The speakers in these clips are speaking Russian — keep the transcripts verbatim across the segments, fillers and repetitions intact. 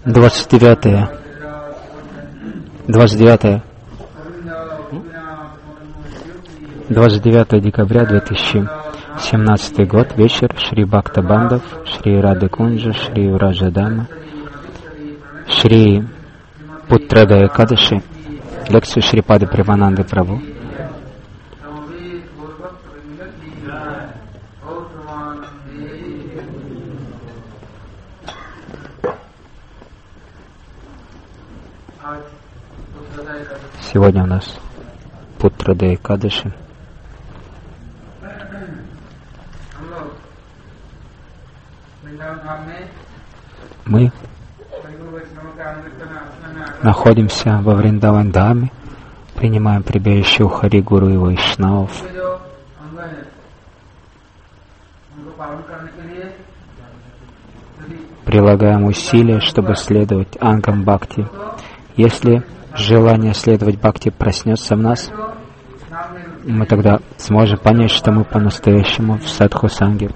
двадцать девятое. двадцать девятое. двадцать девятое декабря две тысячи семнадцатый год. Вечер. Шри Бхакта Бандав, Шри Рады Кунджа, Шри Враджадама, Шри Путрадая Кадыши. Лекцию Шрипады Прабхананды Прабху. Сегодня у нас Путрадая Кадыши. Мы находимся во Вриндаван-даме, принимаем прибежище у Хари Гуру и Вайшнавов. Прилагаем усилия, чтобы следовать ангам бхакти. Если желание следовать бхакти проснется в нас, мы тогда сможем понять, что мы по-настоящему в садху-санге.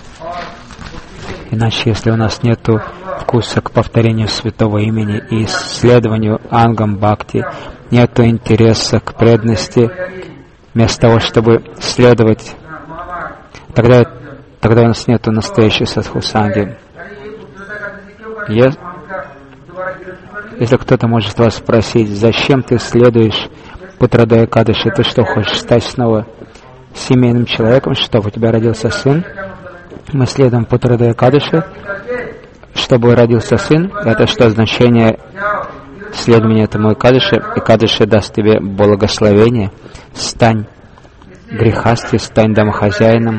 Иначе, если у нас нет вкуса к повторению святого имени и исследованию ангам бхакти, нет интереса к преданности, вместо того, чтобы следовать, тогда, тогда у нас нет настоящей садху-санги. Если кто-то может вас спросить, зачем ты следуешь Путрадая Кадыши, ты что, хочешь стать снова семейным человеком, чтобы у тебя родился сын? Мы следуем Путрадая Кадыши, чтобы родился сын. Это что значение следования этому Кадыши? И Кадыши даст тебе благословение. Стань грехасти, стань домохозяином.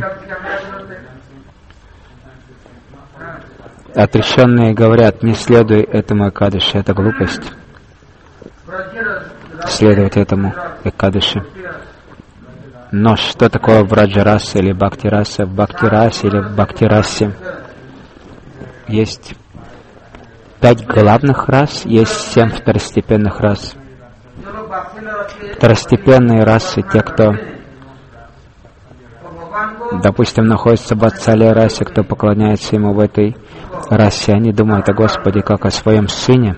Отреченные говорят, не следуй этому Экадыши, это глупость. Следовать этому Экадыши. Но что такое Враджа-раса или Бхакти-раса? В Бхакти-расе или в Бхакти-расе есть пять главных рас, есть семь второстепенных рас. Второстепенные расы, те, кто, допустим, находится в Ватсалия-расе, кто поклоняется ему в этой расе, они думают о Господе как о своем сыне,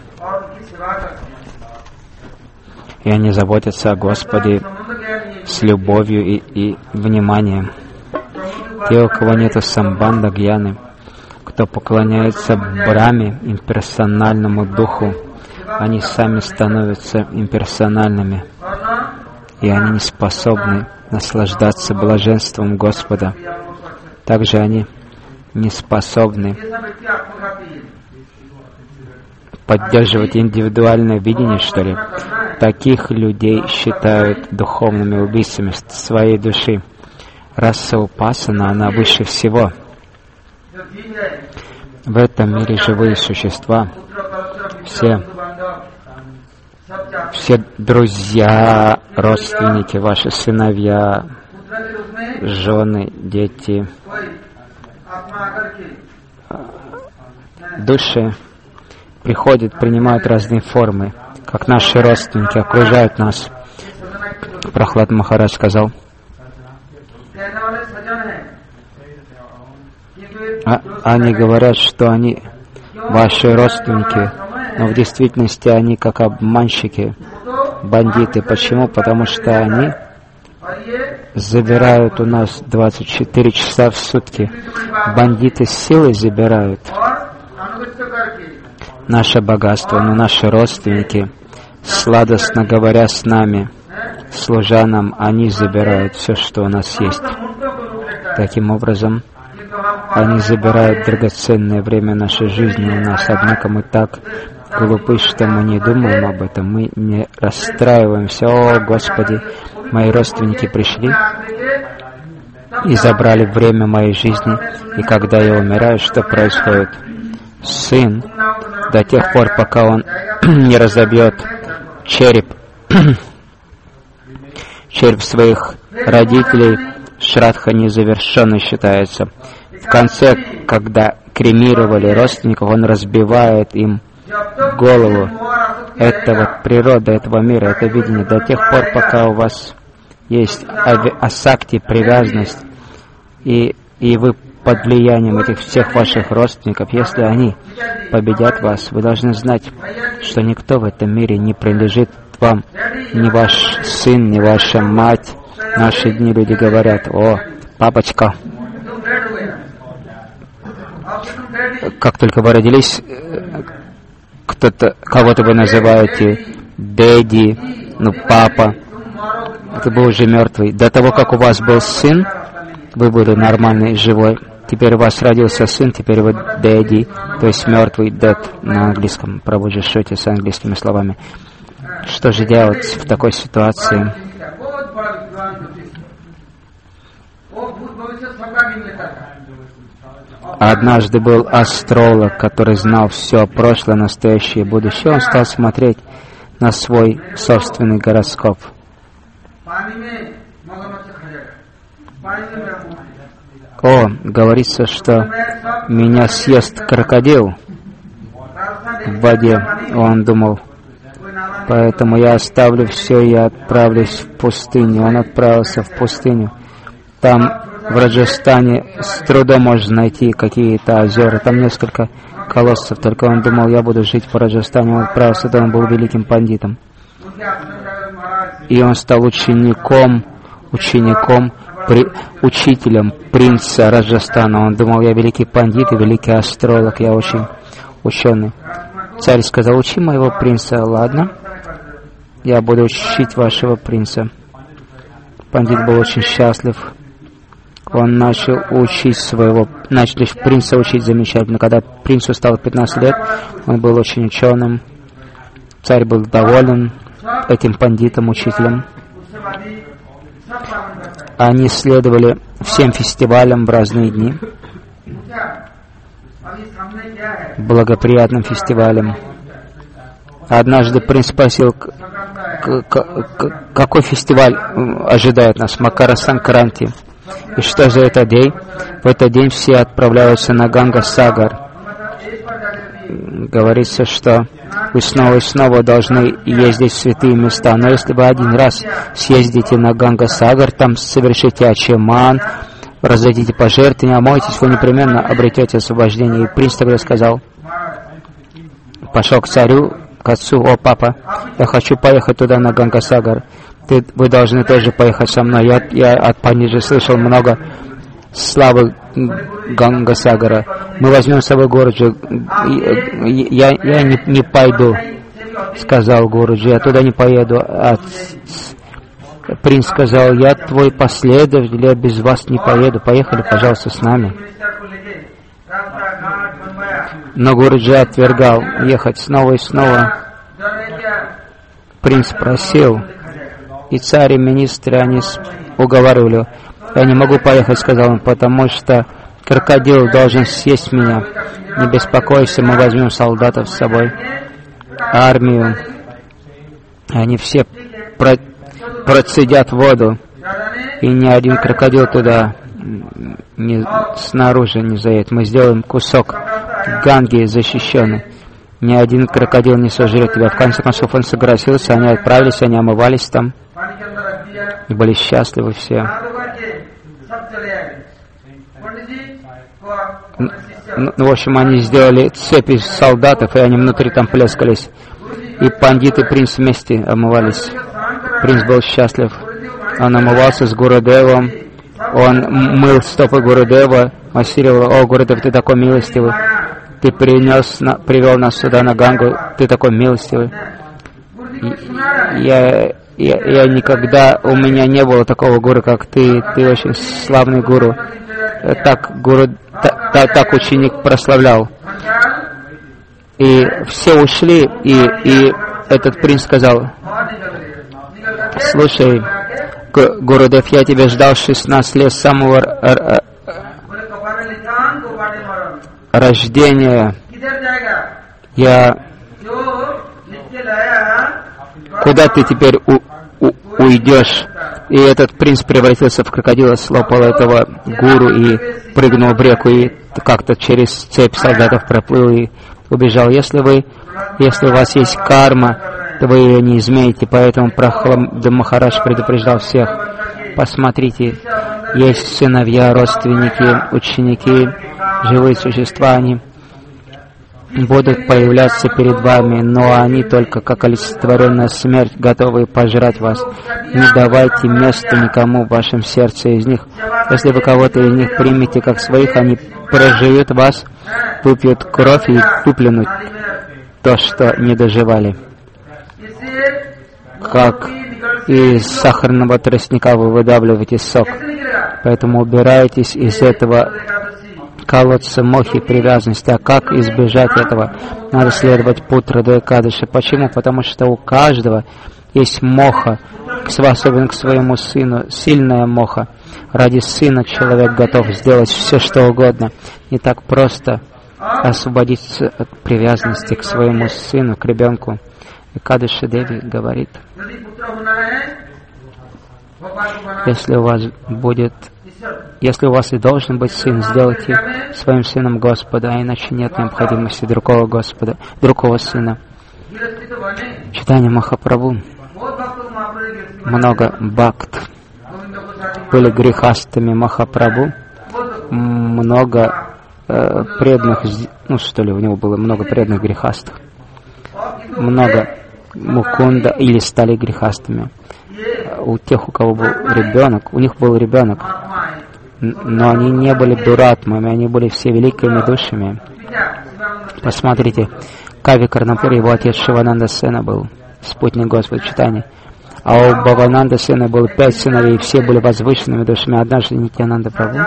и они заботятся о Господе с любовью и, и вниманием. Те, у кого нет самбанда гьяны, кто поклоняется Брахме, имперсональному духу, они сами становятся имперсональными, и они не способны наслаждаться блаженством Господа. Также они не способны поддерживать индивидуальное видение, что ли. Таких людей считают духовными убийцами своей души. Раса Упасана, она выше всего. В этом мире живые существа, все, все друзья, родственники, ваши сыновья, жены, дети, души приходят, принимают разные формы, как наши родственники окружают нас. Прахлад Махарадж сказал, а, они говорят, что они ваши родственники, но в действительности они как обманщики, бандиты. Почему? Потому что они забирают у нас двадцать четыре часа в сутки. Бандиты с силой забирают наше богатство, но наши родственники, сладостно говоря с нами, служа нам, они забирают все, что у нас есть. Таким образом, они забирают драгоценное время нашей жизни у нас, однако мы так глупы, что мы не думаем об этом, мы не расстраиваемся. О, Господи, мои родственники пришли и забрали время моей жизни, и когда я умираю, что происходит? Сын, до тех пор, пока он не разобьет череп, череп своих родителей, шрадха незавершенной считается. В конце, когда кремировали родственников, он разбивает им голову. Это вот природа этого мира, это видение. До тех пор, пока у вас есть асакти, привязанность, и, и вы под влиянием этих всех ваших родственников. Если они победят вас, вы должны знать, что никто в этом мире не принадлежит вам, ни ваш сын, ни ваша мать. В наши дни люди говорят: о, папочка, как только вы родились, кто-то, кого-то вы называете Дэдди, ну папа, это был уже мертвый. До того, как у вас был сын, вы были нормальный, живой. Теперь у вас родился сын, теперь вы Дэдди, то есть мертвый, Дэд на английском, проводишь шоте с английскими словами. Что же делать в такой ситуации? Однажды был астролог, который знал все прошлое, настоящее и будущее. Он стал смотреть на свой собственный гороскоп. О, говорится, что меня съест крокодил в воде. Он думал, поэтому я оставлю все и отправлюсь в пустыню. Он отправился в пустыню. Там, в Раджастане, с трудом можно найти какие-то озера. Там несколько колоссов. Только он думал, я буду жить в Раджастане. Он отправился, то он был великим пандитом. И он стал учеником, учеником, при, учителем принца Раджастана. Он думал, я великий пандит и великий астролог, я очень ученый. Царь сказал, учи моего принца. Ладно, я буду учить вашего принца. Пандит был очень счастлив. Он начал учить своего, начали принца учить замечательно. Когда принцу стало пятнадцать лет, он был очень ученым. Царь был доволен этим пандитом, учителем. Они следовали всем фестивалям в разные дни, благоприятным фестивалям. Однажды принц спросил, какой фестиваль ожидает нас, Макара Санкранти. И что за этот день? В этот день все отправляются на Ганга-Сагар. Говорится, что вы снова и снова должны ездить в святые места. Но если вы один раз съездите на Ганга-Сагар, там совершите ачеман, раздадите пожертвования, омойтесь, вы непременно обретете освобождение. И принц тогда сказал, пошел к царю, к отцу: о, папа, я хочу поехать туда, на Ганга-Сагар. Ты, вы должны тоже поехать со мной. Я, я от Панджи слышал много славы Ганга-Сагара. Мы возьмем с собой Гуруджи. Я, я не, не пойду, сказал Гуруджи. Я туда не поеду. А принц сказал, я твой последователь, я без вас не поеду. Поехали, пожалуйста, с нами. Но Гуруджи отвергал ехать снова и снова. Принц просил. И царь, и министры, они уговаривали. Я не могу поехать, сказал он, потому что крокодил должен съесть меня. Не беспокойся, мы возьмем солдатов с собой, армию. Они все про процедят воду, и ни один крокодил туда не, снаружи не заедет. Мы сделаем кусок Ганги защищенный. Ни один крокодил не сожрет тебя. В конце концов он согласился, они отправились, они омывались там. И были счастливы все. Ну, в общем, они сделали цепь из солдатов, и они внутри там плескались. И пандит и принц вместе омывались. Принц был счастлив. Он омывался с Гурудевом. Он мыл стопы Гурудева, массировал. О, Гурудев, ты такой милостивый. Ты принес, на, привел нас сюда на Гангу. Ты такой милостивый. Я... Я, я никогда, у меня не было такого гуру, как ты. Ты очень славный гуру. Так гуру, та, та, так ученик прославлял. И все ушли, и, и этот принц сказал, слушай, Гурудев, я тебя ждал шестнадцать лет с самого рождения. Я... Куда ты теперь у, у, уйдешь? И этот принц превратился в крокодила, слопал этого гуру и прыгнул в реку, и как-то через цепь солдатов проплыл и убежал. Если вы, если у вас есть карма, то вы ее не измените, поэтому Прахлада Махарадж предупреждал всех. Посмотрите, Есть сыновья, родственники, ученики, живые существа, они будут появляться перед вами, но они только как олицетворенная смерть, готовы пожрать вас. Не давайте места никому в вашем сердце из них. Если вы кого-то из них примете как своих, они проживут вас, выпьют кровь и выплюнут то, что не доживали. Как из сахарного тростника вы выдавливаете сок. Поэтому убирайтесь из этого колодца мохи привязанности. А как избежать этого? Надо следовать путра до Экадыши. Почему? Потому что у каждого есть моха, особенно к своему сыну, сильная моха. Ради сына человек готов сделать все, что угодно. Не так просто освободиться от привязанности к своему сыну, к ребенку. Экадыши Деви говорит, если у вас будет, если у вас и должен быть сын, сделайте своим сыном Господа, а иначе нет необходимости другого Господа, другого сына. Читание Махапрабху. Много бхакт были грехастами Махапрабху, много э, преданных, ну что ли, у него было много преданных грехастых, много Мукунда или стали грехастыми. У тех, у кого был ребенок, у них был ребенок, но они не были дуратмами, они были все великими душами. Посмотрите, Кави Карнапур, его отец Шивананда Сена был спутник Господа Читания. А у Бхавананда Сена было пять сыновей, и все были возвышенными душами. Однажды Нитьянанда Прабху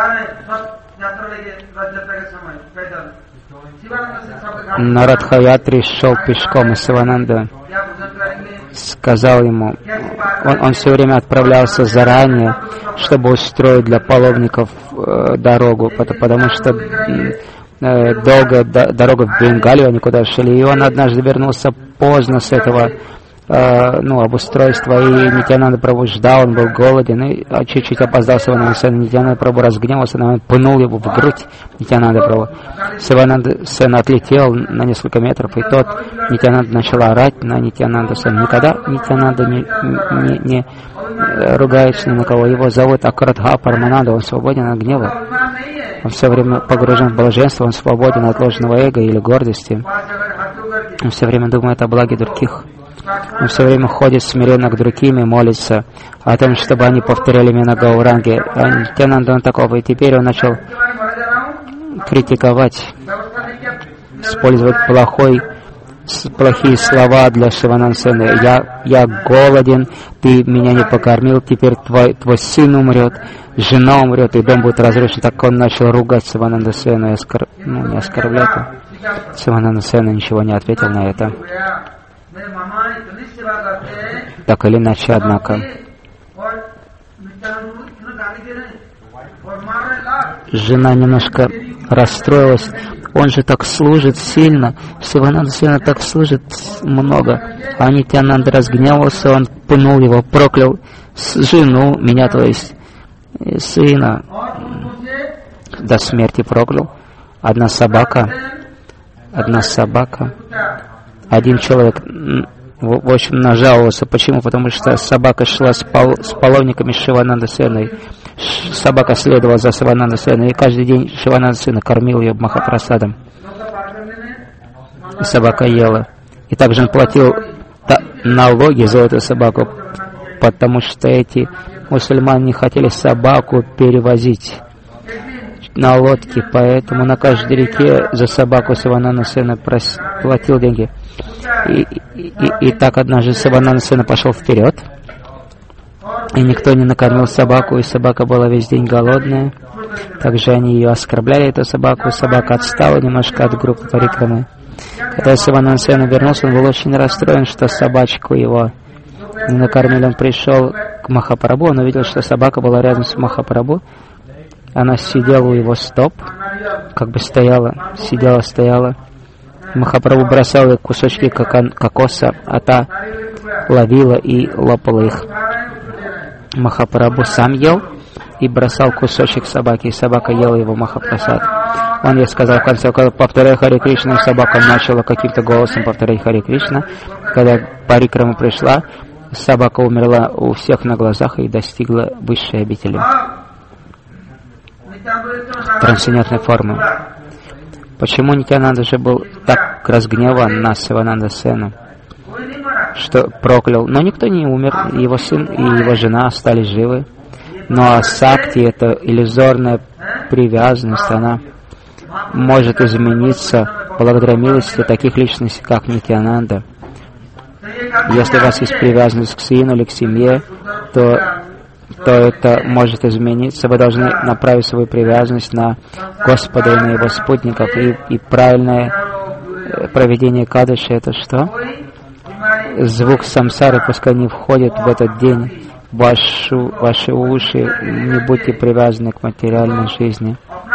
на Радхаятре шел пешком, и Сивананда сказал ему, он, он все время отправлялся заранее, чтобы устроить для паломников э, дорогу, потому, потому что э, долгая до, дорога в Бенгалию, они куда шли, и он однажды вернулся поздно с этого э, ну, обустройства, и Нитьянанда Прабху ждал, он был голоден, и чуть-чуть опоздал Сивананда Сен. Нитьянанда Прабху разгневался, он пнул его в грудь, Нитьянанда Прабху. Сивананда Сен отлетел на несколько метров, и тот Нитьянанда начал орать на Нитьянанда Сен. Никогда Нитьянанда не, не, не ругается ни на кого. Его зовут Акрадха Парамананда, он свободен от гнева. Он все время погружен в блаженство, он свободен от ложного эго или гордости. Он все время думает о благе других. Он все время ходит смиренно к другим и молится о том, чтобы они повторяли имена Гауранги. А Нитьянанда он такого, и теперь он начал критиковать, использовать плохой, плохие слова для Шивананда Сена. Я, я голоден, ты меня не покормил, теперь твой, твой сын умрет, жена умрет, и дом будет разрушен. Так он начал ругать Шивананда Сена, и оскор... ну, не оскорблять. Шивананда Сена ничего не ответил на это. Так или иначе, однако, жена немножко расстроилась. Он же так служит сильно, Шивананда Сена так служит много. А Нитьянанда разгневался, он пнул его, проклял жену, меня, то есть сына, до смерти проклял. Одна собака, одна собака, один человек, в общем, нажаловался. Почему? Потому что собака шла с, пол, с паломниками Шивананда Сеной. Собака следовала за Шивананда Сеной, и каждый день Шивананда Сена кормил ее махапрасадом. И собака ела. И также он платил налоги за эту собаку, потому что эти мусульмане не хотели собаку перевозить на лодке, поэтому на каждой реке за собаку Шивананда Сена платил деньги. И, и, и, и так однажды Шивананда Сена пошел вперед, и никто не накормил собаку, и собака была весь день голодная. Также они ее оскорбляли, эту собаку. Собака отстала немножко от группы парикрамы. Когда Шивананда Сена вернулся, он был очень расстроен, что собачку его не накормили. Он пришел к Махапрабху, он увидел, что собака была рядом с Махапрабху. Она сидела у его стоп, как бы стояла, сидела, стояла. Махапрабху бросал ей кусочки кокоса, а та ловила и лопала их. Махапрабху сам ел и бросал кусочек собаки, и собака ела его Махапрасад. Он ей сказал в конце, повторяй Харе Кришна, и собака начала каким-то голосом повторять Харе Кришна. Когда парикрама пришла, собака умерла у всех на глазах и достигла высшей обители. трансцендентной формы. Почему Нитьянанда же был так разгневан на Сивананда Сену, что проклял? Но никто не умер, его сын и его жена остались живы. Но асакти, это иллюзорная привязанность, она может измениться благодаря милости таких личностей, как Нитьянанда. Если у вас есть привязанность к сыну или к семье, то, то это может измениться. Вы должны направить свою привязанность на Господа и на Его спутников. И, и правильное проведение кадыши — это что? Звук самсары пускай не входит в этот день в вашу, ваши уши. Не будьте привязаны к материальной жизни.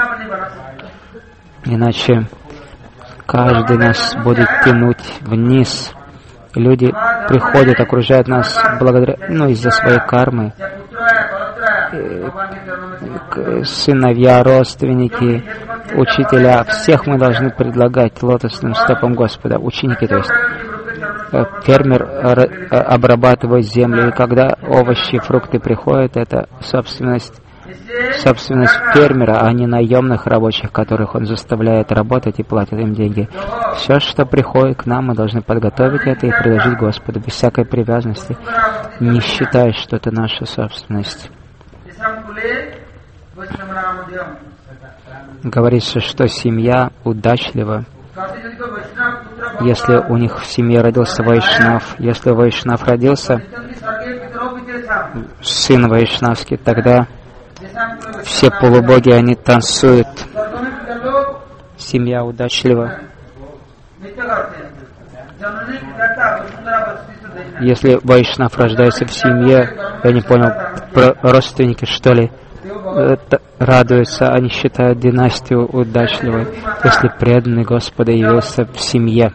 Иначе каждый нас будет тянуть вниз. Люди приходят, окружают нас благодаря, ну, из-за своей кармы. Сыновья, родственники, учителя, всех мы должны предлагать лотосным стопам Господа. Ученики, то есть. Фермер обрабатывает землю, и когда овощи, фрукты приходят, это собственность, собственность фермера, а не наемных рабочих, которых он заставляет работать и платит им деньги. Все, что приходит к нам, мы должны подготовить это и предложить Господу без всякой привязанности, не считая, что это наша собственность. Говорится, что семья удачлива, если у них в семье родился Вайшнав. Если у Вайшнав родился сын вайшнавский, тогда все полубоги, они танцуют. Семья удачлива. Если Вайшнав рождается в семье, я не понял, родственники, что ли, радуются, они считают династию удачливой, если преданный Господа явился в семье.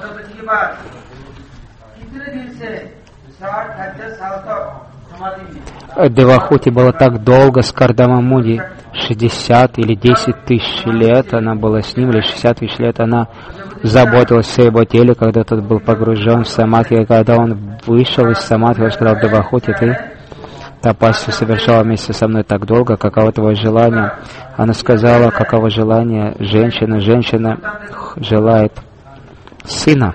Девахути была так долго с Кардамамуди, шестьдесят или десять тысяч лет она была с ним, или шестьдесят тысяч лет она заботилась о его теле, когда тот был погружен в самадхи, и когда он вышел из самадхи, он сказал: Девахути, ты тапасию совершала вместе со мной так долго, каково твое желание? Она сказала: каково желание женщины? Женщина желает сына.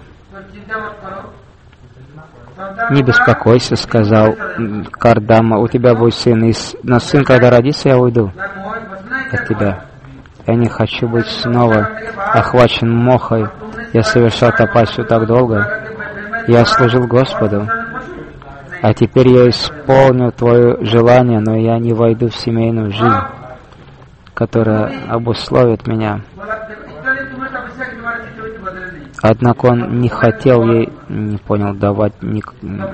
Не беспокойся, сказал Кардама, у тебя будет сын, и но сын, когда родится, я уйду от тебя. Я не хочу быть снова охвачен мохой. Я совершал тапасию так долго. Я служил Господу. А теперь я исполню твое желание, но я не войду в семейную жизнь, которая обусловит меня. Однако он не хотел ей, не понял, давать ни...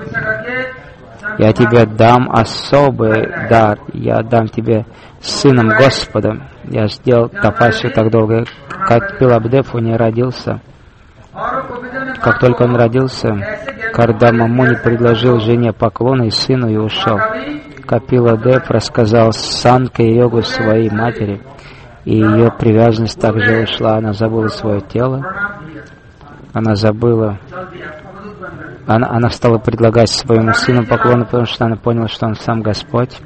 Я тебе дам особый дар, я дам тебе сыном Господа. Я сделал тапасию так долго, как Пилабдеву не родился. Как только он родился, Кардама Муни предложил жене поклон и сыну и ушел. Капила Дев рассказал санка-йогу своей матери, и ее привязанность также ушла. Она забыла свое тело, она забыла, она, она стала предлагать своему сыну поклоны, потому что она поняла, что он сам Господь.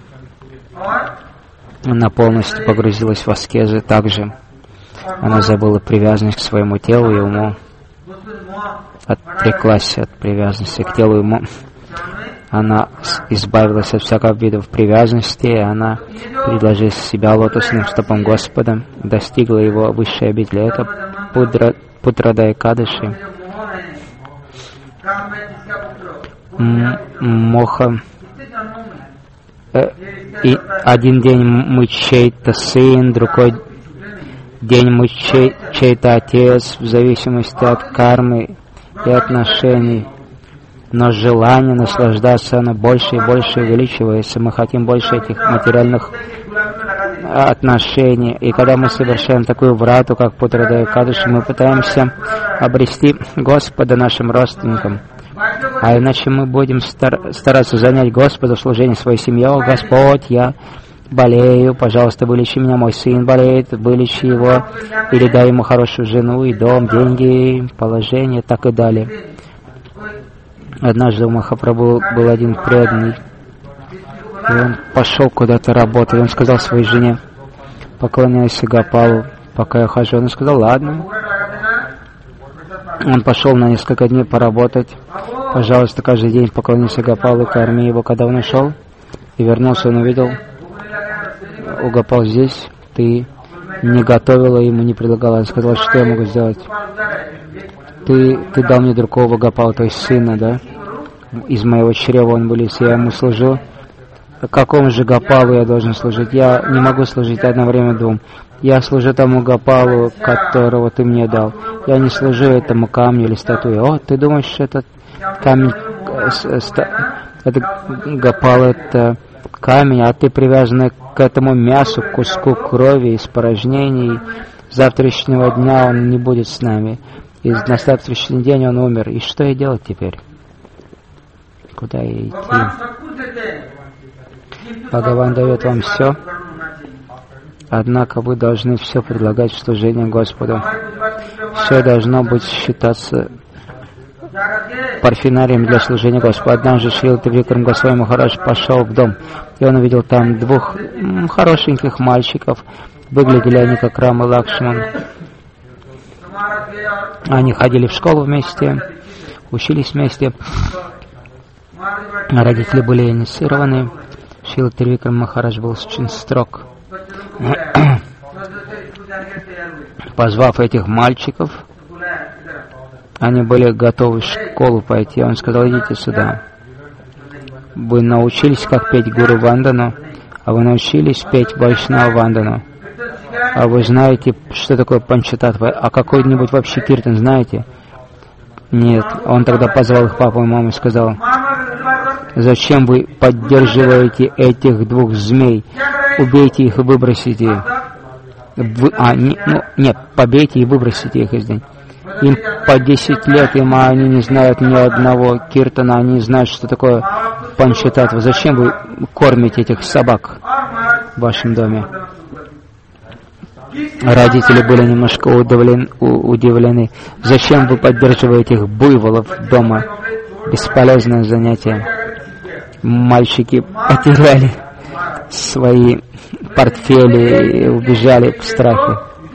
Она полностью погрузилась в аскезы также. Она забыла привязанность к своему телу и уму, отреклась от привязанности к телу и уму. Она избавилась от всякого вида привязанности, и она предложила себя лотосным стопам Господа, достигла его высшей обители. Это Пудра, Путрадай Кадыши. Моха. И один день мы чей-то сын, другой день мы чей- чей-то отец, в зависимости от кармы и отношений. Но желание наслаждаться, оно больше и больше увеличивается. Мы хотим больше этих материальных отношений. И когда мы совершаем такую врату, как Путрадай Кадыши, мы пытаемся обрести Господа нашим родственникам. А иначе мы будем стар- стараться занять Господа в служении своей семьи. О, Господь, я болею, пожалуйста, вылечи меня, мой сын болеет, вылечи его, или дай ему хорошую жену, и дом, деньги, положение, так и далее. Однажды у Махапрабху был один преданный, и он пошел куда-то работать, и он сказал своей жене: поклоняйся Гопалу, пока я хожу. Он сказал, ладно. Он пошел на несколько дней поработать. Пожалуйста, каждый день поклоняйся Гопалу, корми его. Когда он ушел и вернулся, он увидел, у Гопал здесь, ты не готовила ему, не предлагала. Он сказал, что я могу сделать? Ты, ты дал мне другого Гопала, то есть сына, да? Из моего чрева он вылез, я ему служу. Какому же Гопалу я должен служить? Я не могу служить одновременно двум. Я служу тому Гопалу, которого ты мне дал. Я не служу этому камню или статуе. О, ты думаешь, что этот камень, это Гопал, это камень, а ты привязан к этому мясу, к куску крови, испражнений. С завтрашнего дня он не будет с нами. И на завтрашний день он умер. И что ей делать теперь? Куда ей идти? Бхагаван дает вам все, однако вы должны все предлагать в служение Господу. Все должно быть считаться парфенарием для служения Господу. Однажды Шрила Тривикрам Госвами Махарадж пошел в дом, и он увидел там двух хорошеньких мальчиков. Выглядели они как Рама и Лакшман. Они ходили в школу вместе, учились вместе. Родители были инициированы. Шрила Тривикрам Махарадж был очень строг. Позвав этих мальчиков, они были готовы в школу пойти. Он сказал, идите сюда. Вы научились, как петь Гуру Вандану, а вы научились петь Вайшнава Вандану. А вы знаете, что такое Панчататва? А какой-нибудь вообще киртан знаете? Нет. Он тогда позвал их папу и маму и сказал, зачем вы поддерживаете этих двух змей? Убейте их и выбросите. Вы, а, не, ну, нет, побейте и выбросите их из день. Им по десять лет, им они не знают ни одного киртана, они не знают, что такое Панчататва. Зачем вы кормите этих собак в вашем доме? Родители были немножко удивлены, удивлены. Зачем вы поддерживаете этих буйволов дома? Бесполезное занятие. Мальчики потеряли свои портфели и убежали в страхе.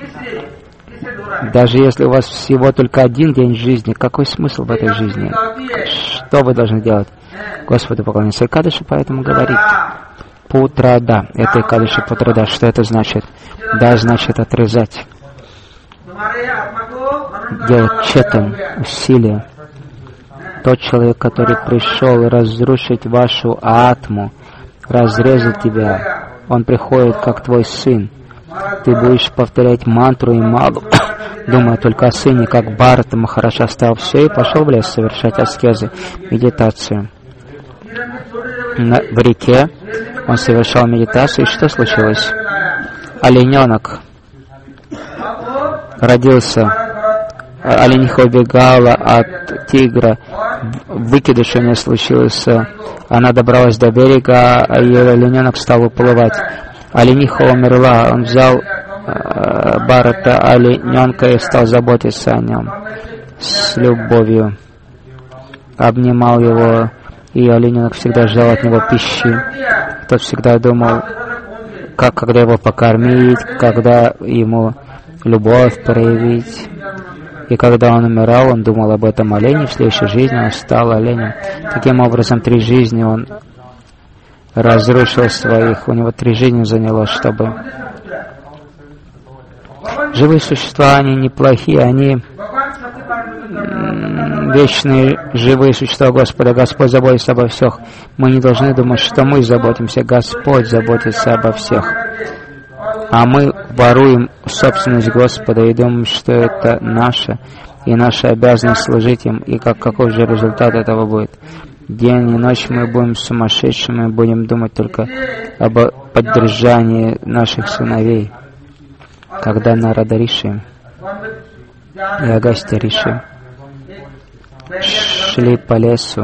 Даже если у вас всего только один день жизни, какой смысл в этой жизни? Что вы должны делать? Господу поклоняться. Экадаши поэтому говорит Путрада. Это Экадаши Путрада. Что это значит? Да, значит отрезать. Делать четом, усилия. Тот человек, который пришел разрушить вашу атму, разрезать тебя, он приходит как твой сын. Ты будешь повторять мантру и малу, думая только о сыне, как Бхарата Махарадж оставил все и пошел в лес совершать аскезы, медитацию. На, в реке он совершал медитацию, и что случилось? Олененок родился, олениха убегала от тигра, выкидыш у нее случился, она добралась до берега, а ее олененок стал уплывать. Олениха умерла, он взял э, Бхарата олененка и стал заботиться о нем с любовью, обнимал его, и олененок всегда ждал от него пищи. Тот всегда думал, как, когда его покормить, когда ему любовь проявить. И когда он умирал, он думал об этом олене, в следующей жизни он стал оленем. Таким образом, три жизни он разрушил своих, у него три жизни заняло, чтобы... Живые существа, они неплохие, они вечные живые существа Господа. Господь заботится обо всех. Мы не должны думать, что мы заботимся. Господь заботится обо всех. А мы воруем собственность Господа и думаем, что это наше, и наша обязанность служить им. И как, какой же результат этого будет? День и ночь мы будем сумасшедшими, будем думать только об поддержании наших сыновей. Когда Нарада Риши и Агастья Риши шли по лесу,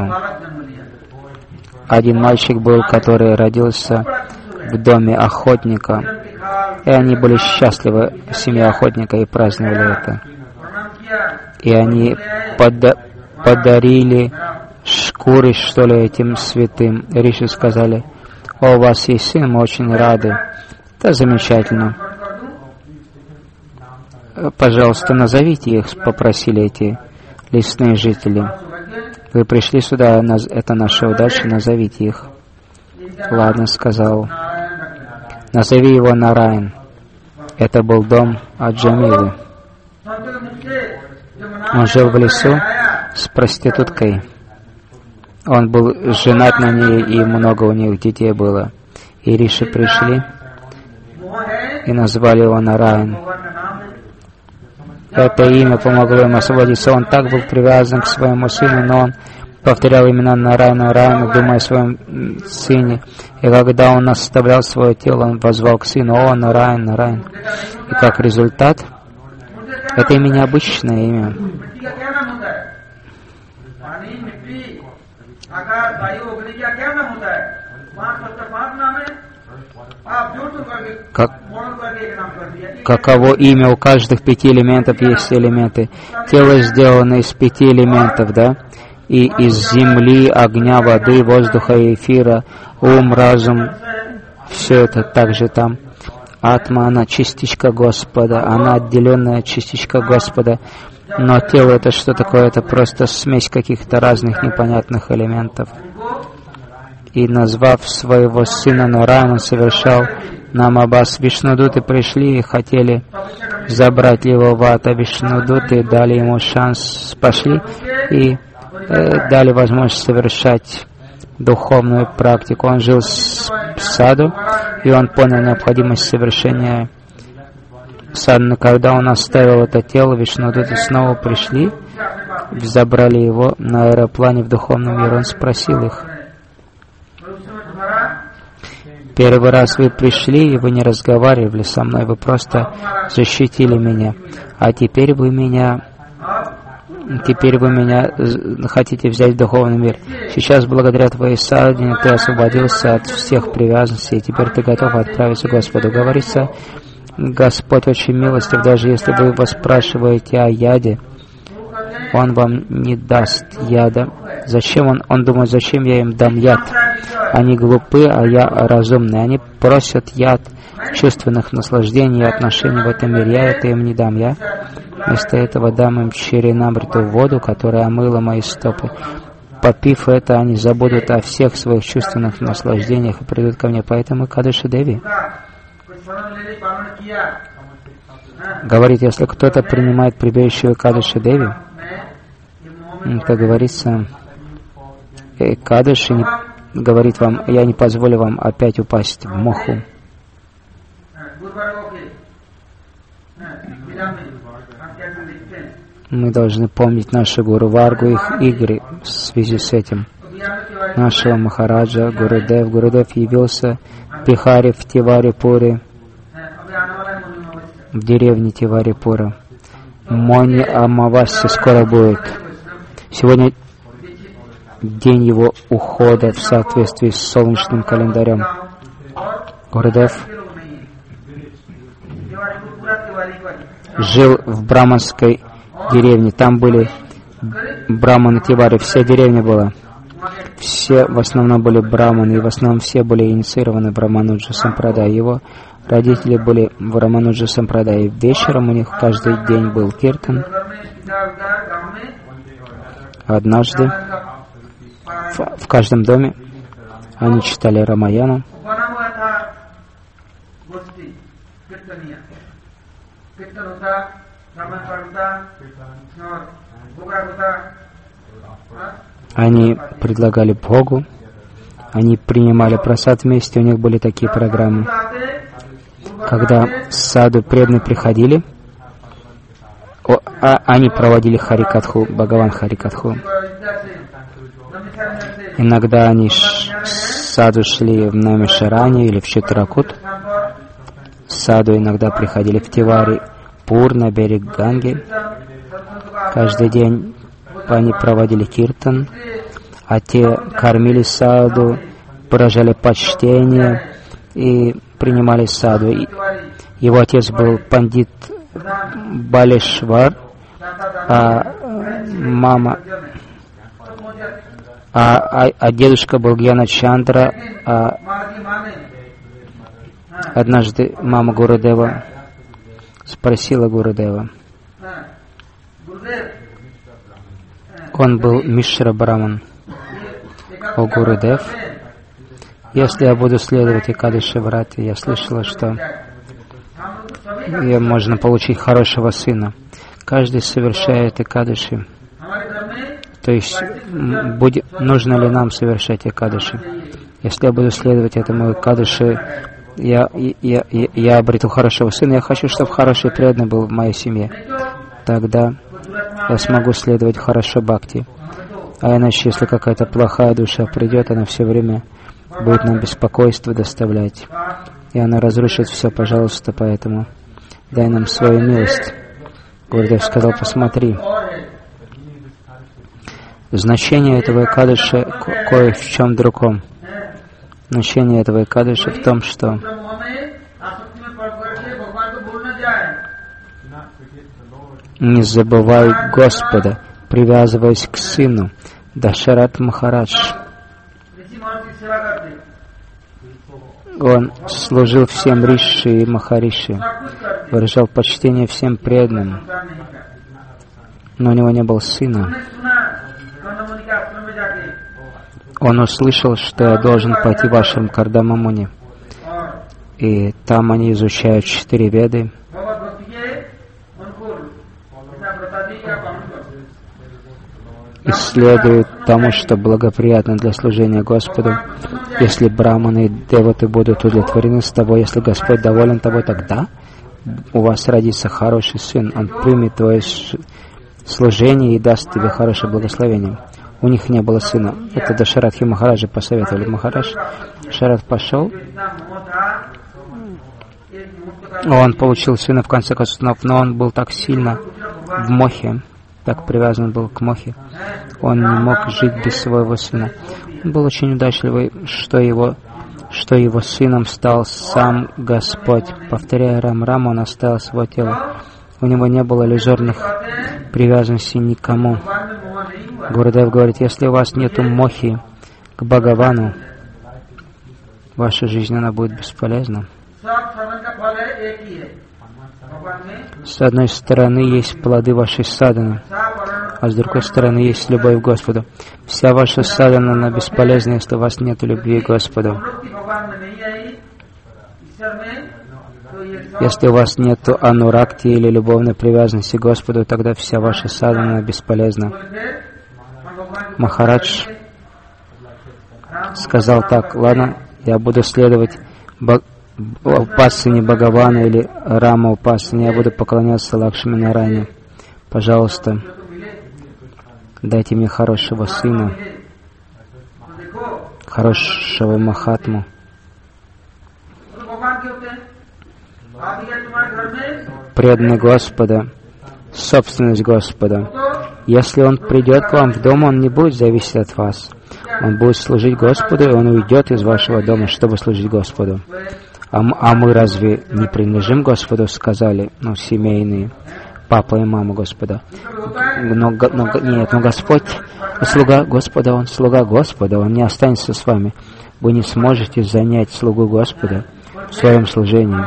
один мальчик был, который родился в доме охотника, и они были счастливы, семья охотника, и праздновали это. И они пода- подарили шкуры, что ли, этим святым. Риши сказали: «О, у вас есть сын, мы очень рады». Это замечательно. Пожалуйста, назовите их, попросили эти лесные жители. Вы пришли сюда, это наша удача, назовите их. Ладно, сказал. Назови его Нараян. Это был дом Аджамилы. Он жил в лесу с проституткой. Он был женат на ней, и много у них детей было. И риши пришли и назвали его Нараян. Это имя помогло ему освободиться. Он так был привязан к своему сыну, но он повторял имена Нараяна, Нараяна, думая о своем сыне. И когда он оставлял свое тело, он возвал к сыну: «О, Нараян, Нараян». И как результат, это имя необычное имя. Как, каково имя? У каждых пяти элементов есть элементы. Тело сделано из пяти элементов, да? И из земли, огня, воды, воздуха и эфира, ум, разум, все это также там. Атма, она частичка Господа, она отделенная частичка Господа. Но тело это что такое? Это просто смесь каких-то разных непонятных элементов. И назвав своего сына Нараян, он совершал намабас. Вишнудуты пришли и хотели забрать его в ад, а Вишнудуты дали ему шанс, пошли и э, дали возможность совершать духовную практику. Он жил в саду, и он понял необходимость совершения садханы. Когда он оставил это тело, Вишнудуты снова пришли, забрали его на аэроплане в духовном мире. Он спросил их: «Первый раз вы пришли, и вы не разговаривали со мной, вы просто защитили меня. А теперь вы меня, теперь вы меня хотите взять в духовный мир. Сейчас, благодаря твоей садхане, ты освободился от всех привязанностей, и теперь ты готов отправиться к Господу». Говорится, Господь очень милостив, даже если вы его спрашиваете о яде, Он вам не даст яда. Зачем он? Он думает, зачем я им дам яд? Они глупы, а я разумный. Они просят яд чувственных наслаждений и отношений в этом мире. Я это им не дам. Я вместо этого дам им чаринамриту, воду, которая омыла мои стопы. Попив это, они забудут о всех своих чувственных наслаждениях и придут ко мне. Поэтому Кадыши Деви говорит, если кто-то принимает прибежище Кадыши Деви, как говорится, Кадыши не говорит вам: я не позволю вам опять упасть в моху. Мы должны помнить нашу Гуру Варгу, их игры в связи с этим. Нашего Махараджа Гурудев. Гурудев явился в Бихаре, в Тиварипуре, в деревне Тиварипура. Мони Амаваси скоро будет. Сегодня день его ухода в соответствии с солнечным календарем. Гурудев жил в браманской деревне. Там были браманы Тивари. Вся деревня была. Все в основном были браманы, и в основном все были инициированы в Рамануджа Сампрадай. Его родители были в Рамануджа Сампрадай. Вечером у них каждый день был киртан. Однажды в, в каждом доме они читали Рамаяну. Они предлагали Богу, они принимали прасад вместе, у них были такие программы. Когда в саду преданные приходили, о, а, они проводили Харикатху, Бхагаван Харикатху. Иногда они в саду шли в Намишарани или в Читракут. В саду иногда приходили в Тивари, Пур, на берег Ганги. Каждый день они проводили киртан, а те кормили саду, выражали почтение и принимали саду. И его отец был пандит Балешвар, а мама, а, а, а дедушка был Гьяна Чандра. А однажды мама Гурудева спросила Гурудева. Он был Мишра Браман. О Гурудев, если я буду следовать Экадаши Врате, я слышала, что можно получить хорошего сына. Каждый совершает Экадаши. То есть, будет, нужно ли нам совершать Экадаши? Если я буду следовать этому Экадаши, я, я, я, я обрету хорошего сына. Я хочу, чтобы хороший преданный был в моей семье. Тогда я смогу следовать хорошо Бхакти. А иначе, если какая-то плохая душа придет, она все время будет нам беспокойство доставлять. И она разрушит все, пожалуйста, поэтому дай нам свою милость. Гурудев сказал, посмотри. Значение этого Экадаши кое в чем другом. Значение этого Экадаши в том, что не забывай Господа, привязываясь к сыну. Дашарат Махарадж. Он служил всем риши и махариши, выражал почтение всем преданным, но у него не было сына. Он услышал, что я должен пойти в ашрам Кардама Муни, и там они изучают четыре веды. Исследуют тому, что благоприятно для служения Господу. Если браманы и деваты будут удовлетворены с тобой, если Господь доволен тобой, тогда у вас родится хороший сын. Он примет твое служение и даст тебе хорошее благословение. У них не было сына. Это Дашаратхи Махараджи посоветовали. Махарадж Шарат пошел. Он получил сына в конце концов, но он был так сильно в мохе, так привязан был к мохе. Он не мог жить без своего сына. Он был очень удачливый, что его, что его сыном стал сам Господь. Повторяя Рам-Рам, он оставил свое тело. У него не было иллюзорных привязанностей никому. Гурудев говорит, если у вас нету мохи к Бхагавану, ваша жизнь, она будет бесполезна. С одной стороны есть плоды вашей садханы, а с другой стороны есть любовь к Господу. Вся ваша садхана, она бесполезна, если у вас нет любви к Господу. Если у вас нет ануракти или любовной привязанности к Господу, тогда вся ваша садхана бесполезна. Махарадж сказал так, ладно, я буду следовать Упасане Бхагавана или Рама Упасане, я буду поклоняться Лакшми Нарайне. Пожалуйста, дайте мне хорошего сына, хорошего Махатму. Преданный Господа, собственность Господа. Если он придет к вам в дом, он не будет зависеть от вас. Он будет служить Господу, и он уйдет из вашего дома, чтобы служить Господу. А, а мы разве не принадлежим Господу, сказали, ну, семейные, папа и мама Господа. Но, но, нет, но Господь, слуга Господа, Он слуга Господа, Он не останется с вами. Вы не сможете занять слугу Господа в своем служении.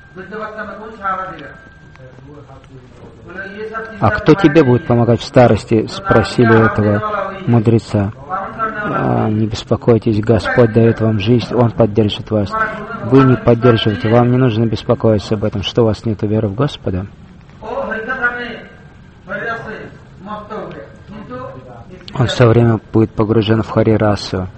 А кто тебе будет помогать в старости? Спросили этого мудреца. А, не беспокойтесь, Господь дает вам жизнь, Он поддержит вас. Вы не поддерживаете, вам не нужно беспокоиться об этом, что у вас нет веры в Господа. Он все время будет погружен в Харирасу.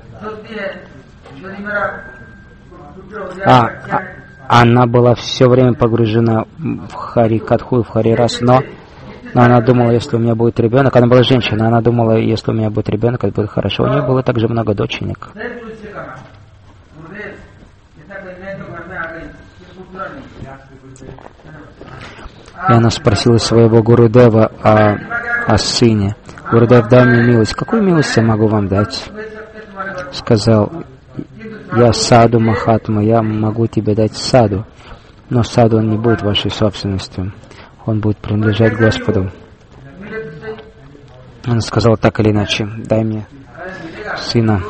А, а она была все время погружена в Харикатху, в Харирасу, но, но она думала, если у меня будет ребенок, она была женщина, она думала, если у меня будет ребенок, это будет хорошо. У нее было также много доченек. И она спросила своего Гурудева о, о сыне. Гурудев, дай мне милость. Какую милость я могу вам дать? Сказал, я саду Махатма, я могу тебе дать саду. Но саду он не будет вашей собственностью. Он будет принадлежать Господу. Он сказал так или иначе, дай мне сына.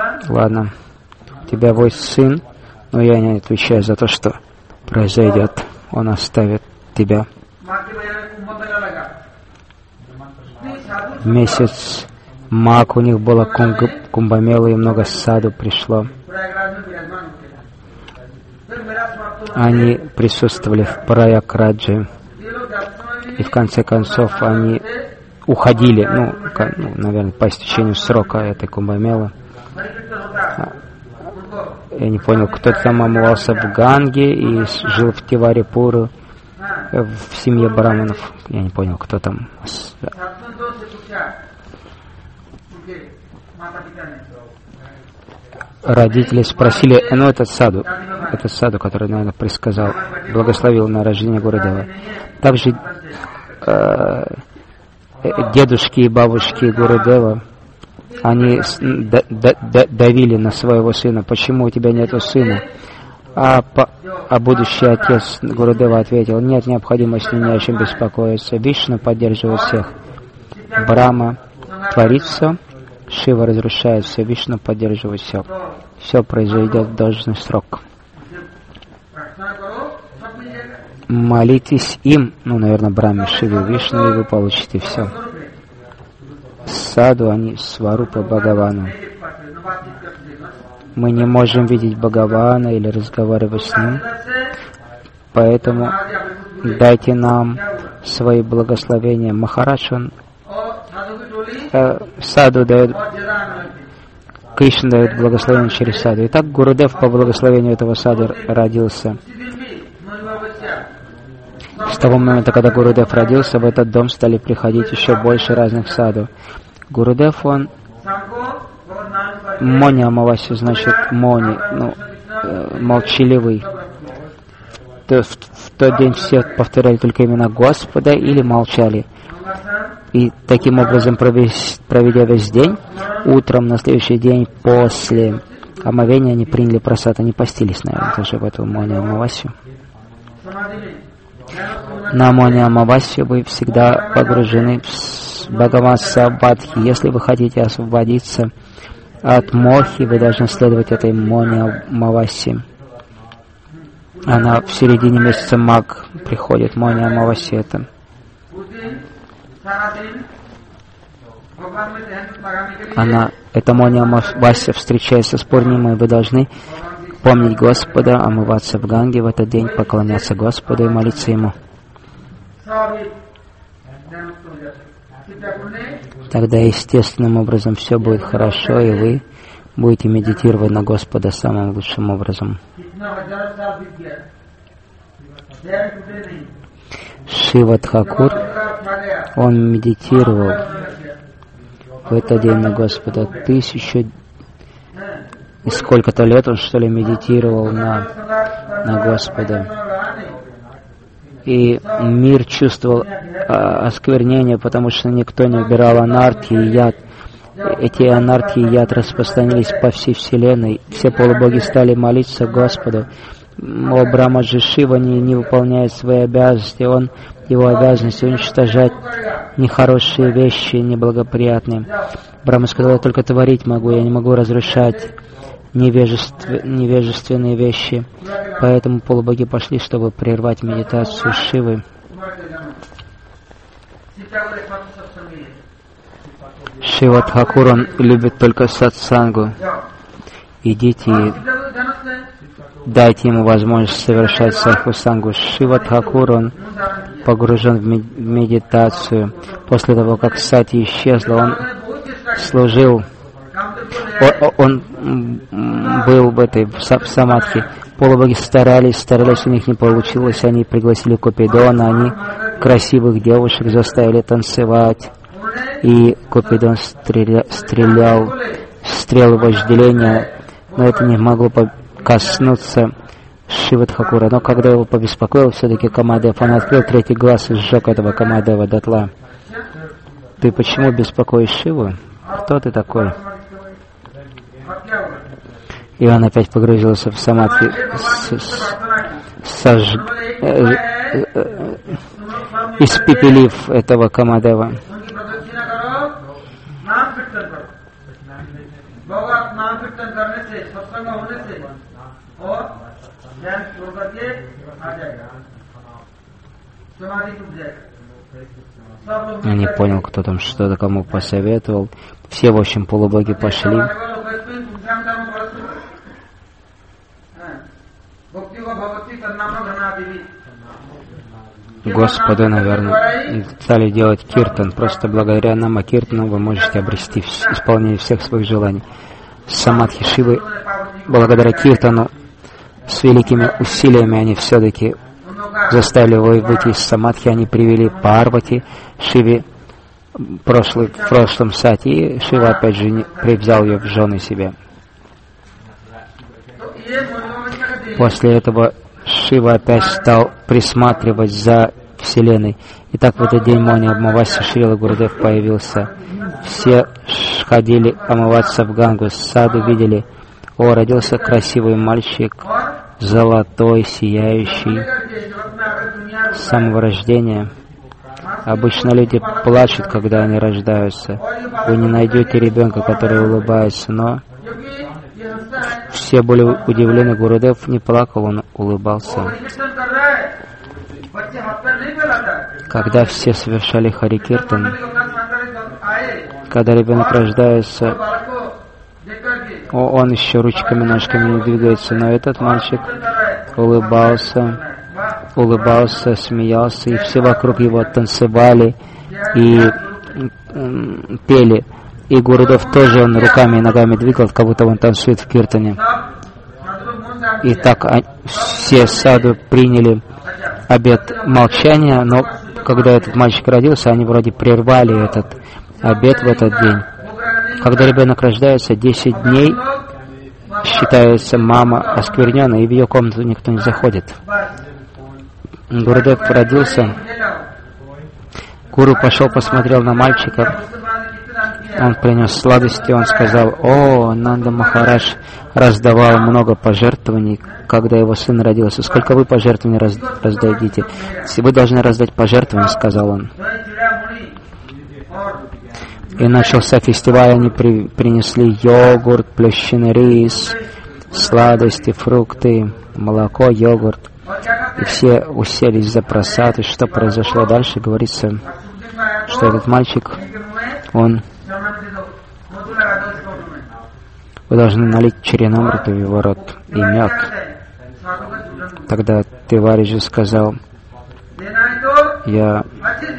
Ладно, у тебя будет сын, но я не отвечаю за то, что произойдет. Он оставит тебя. В месяц Маг у них было кумбамела, и много саду пришло. Они присутствовали в Праякрадже, и в конце концов они уходили, ну, ну наверное, по истечению срока этой кумбамелы. Я не понял, кто-то там омывался в Ганге и жил в Тиварипуру, в семье браманов. Я не понял, кто там. Родители спросили, ну, этот саду, этот саду, который, наверное, предсказал, благословил на рождение Гурудева. Также э, дедушки и бабушки Гурудева, они д- д- д- давили на своего сына. Почему у тебя нету сына? А, по, а будущий отец Гурудева ответил, нет необходимости ни о чем беспокоиться. Вишну поддерживает всех. Брахма творит все, Шива разрушает все, Вишну поддерживает все. Все произойдет в должный срок. Молитесь им, ну, наверное, Брахме, Шиве, Вишну, и вы получите все. Саду они сварупа Бхагавану. Мы не можем видеть Бхагавана или разговаривать с ним, поэтому дайте нам свои благословения. Махарадж, он э, саду дает, Кришна дает благословение через саду. Итак, Гурудев по благословению этого саду родился. С того момента, когда Гурудев родился, в этот дом стали приходить еще больше разных саду. Гурудев, он Мони Амаваси, значит, Мони, ну, э, молчаливый. То, в, в тот день все повторяли только имена Господа или молчали. И таким образом, провес, проведя весь день, утром на следующий день после омовения они приняли прасад, они постились, наверное, тоже в эту Мони Амавасию. На Мони Амавасию вы всегда погружены в Бхагават-сабадхи. Если вы хотите освободиться от мохи, вы должны следовать этой Мони Амаваси. Она в середине месяца Маг приходит, Мони Амаваси это. Она, эта Мони Амаваси встречается с Пурнимой, вы должны помнить Господа, омываться в Ганге в этот день, поклоняться Господу и молиться Ему. Тогда естественным образом все будет хорошо, и вы будете медитировать на Господа самым лучшим образом. Шива Тхакур, он медитировал в этот день на Господа тысячу и сколько-то лет он, что ли, медитировал на, на Господа. И мир чувствовал а, осквернение, потому что никто не убирал анархи и яд. Эти анархи и яд распространились по всей вселенной. Все полубоги стали молиться Господу. О, Брамаджи Шива не, не выполняет свои обязанности. Он, его обязанность уничтожать нехорошие вещи, неблагоприятные. Брахма сказал, я только творить могу, я не могу разрушать невежеств, невежественные вещи. Поэтому полубоги пошли, чтобы прервать медитацию Шивы. Шива Тхакур, он любит только сатсангу. Идите и дайте ему возможность совершать садхусангу. Шива Тхакур, он погружен в медитацию. После того, как сати исчезла, он служил, он был в этой в самадхи. Полубоги старались, старались, у них не получилось. Они пригласили Купидона, они красивых девушек заставили танцевать. И Купидон стреля, стрелял стрелы вожделения, но это не могло коснуться Шивы Тхакура. Но когда его побеспокоил все-таки Камадев, он открыл третий глаз и сжег этого Камадева дотла. Ты почему беспокоишь Шиву? Кто ты такой? И он опять погрузился в самадхи, сож... э, э, э, испепелив этого Камадева. Я не понял, кто там что-то кому посоветовал. Все, в общем, полубоги пошли. Господу, наверное, стали делать киртан. Просто благодаря Нама Киртану вы можете обрести исполнение всех своих желаний. Самадхи Шивы, благодаря киртану, с великими усилиями они все-таки заставили его выйти из самадхи. Они привели Парвати Шиве прошлый, в прошлом сати, и Шива опять же привзял ее в жены себе. После этого Шива опять стал присматривать за Вселенной. И так в этот день Мони Амаваси Шрила Гурудев появился. Все ходили омываться в Гангу, саду видели. О, родился красивый мальчик, золотой, сияющий, с самого рождения. Обычно люди плачут, когда они рождаются. Вы не найдете ребенка, который улыбается, но все были удивлены. Гурудев не плакал, он улыбался. Когда все совершали Хари Киртан, когда ребенок рождается, он еще ручками, ножками не двигается, но этот мальчик улыбался, улыбался, смеялся, и все вокруг его танцевали и пели. И Гурудев тоже, он руками и ногами двигал, как будто он танцует в киртане. И так все саду приняли обет молчания, но когда этот мальчик родился, они вроде прервали этот обет в этот день. Когда ребенок рождается, десять дней считается мама оскверненной, и в ее комнату никто не заходит. Гурудев родился, гуру пошел, посмотрел на мальчика, он принес сладости, он сказал: «О, Нанда Махарадж раздавал много пожертвований, когда его сын родился. Сколько вы пожертвований раз, раздадите? Вы должны раздать пожертвования», — сказал он. И начался фестиваль, они при, принесли йогурт, плющенный рис, сладости, фрукты, молоко, йогурт. И все уселись за просад. И что произошло дальше? Говорится, что этот мальчик, он... Вы должны налить черенамриту в его рот и мед. Тогда Тивариджи сказал: «Я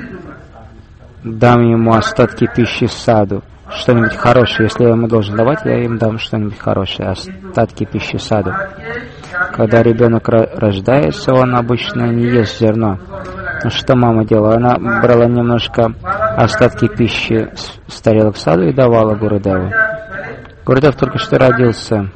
дам ему остатки пищи в саду, что-нибудь хорошее. Если я ему должен давать, я им дам что-нибудь хорошее, остатки пищи в саду». Когда ребенок рождается, он обычно не ест зерно. Но что мама делала? Она брала немножко остатки пищи с тарелок в саду и давала Гурудеву. Гурудев только что родился.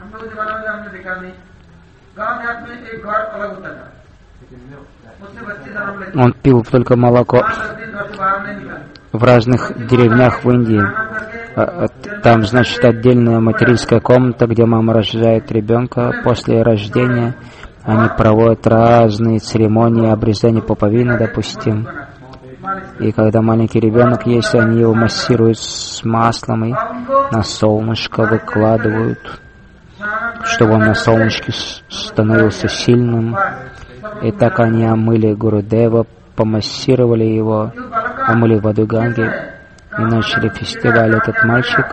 Он пил только молоко. В разных деревнях в Индии там, значит, отдельная материнская комната, где мама рождает ребенка. После рождения они проводят разные церемонии, обрезания пуповины, допустим. И когда маленький ребенок есть, они его массируют с маслом и на солнышко выкладывают, чтобы он на солнышке становился сильным. И так они омыли Гурудева, помассировали его, омыли воду Ганги и начали фестиваль. Этот мальчик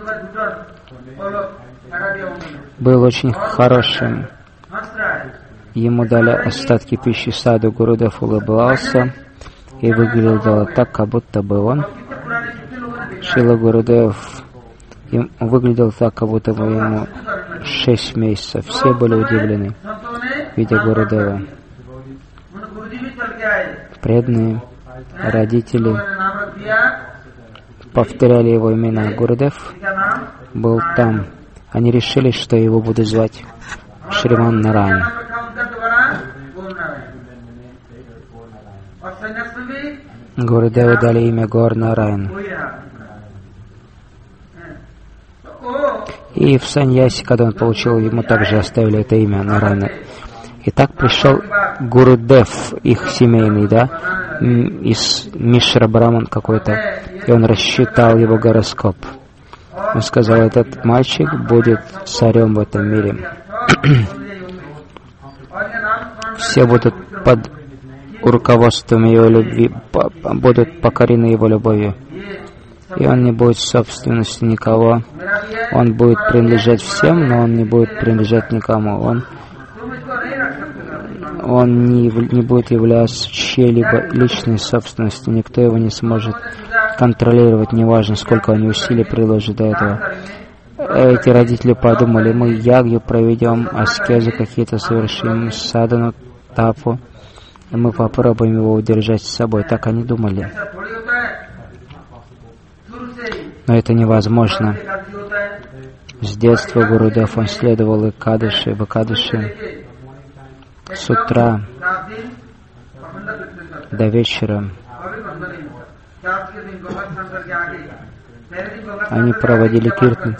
был очень хорошим. Ему дали остатки пищи в саду. Гурудев улыбался и выглядел так, как будто бы он, Шрила Гурудев, выглядел так, как будто бы ему шесть месяцев. Все были удивлены, видя Гурудева. Преданные родители повторяли его имена. Гурудев был там. Они решили, что его будут звать Шриман Нараян. Гурудеву дали имя Гор Нараян. И в саньясе, когда он получил, ему также оставили это имя Нараяна. И так пришел Гурудев, их семейный, да, из Мишра Браман какой-то, и он рассчитал его гороскоп. Он сказал: этот мальчик будет царем в этом мире. Все будут под руководством Его любви, будут покорены Его любовью. И Он не будет собственностью никого. Он будет принадлежать всем, но Он не будет принадлежать никому. Он, он не, не будет являться чьей-либо личной собственностью. Никто его не сможет контролировать, неважно, сколько они усилий приложат до этого. Эти родители подумали: мы ягью проведем, аскезы какие-то совершим, садану, тапу, и мы попробуем его удержать с собой. Так они думали. Но это невозможно. С детства Гурудев, он следовал и Кадыши, в Кадыши с утра до вечера. Они проводили киртан.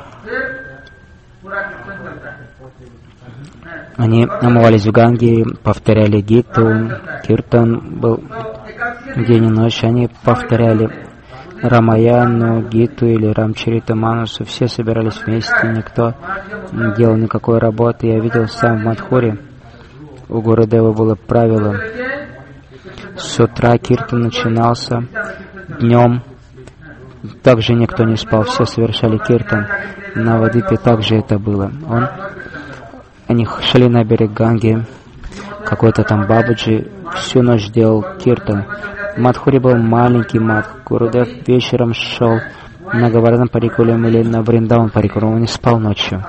Они омывались в Ганге, повторяли гиту. Киртан был день и ночь. Они повторяли Рамаяну, Гиту или Рамчарита Манусу. Все собирались вместе, никто не делал никакой работы. Я видел сам в Мадхуре. У Гурудева было правило. С утра киртан начинался, днем также никто не спал, все совершали киртан. На Вадипе также это было. Он, они шли на берег Ганги, какой-то там Бабаджи всю ночь делал киртан. В Мадхуре был маленький Мадх. Гурудев вечером шел на Говардхан Парикулам или на Вриндаван Парикулам, он не спал ночью.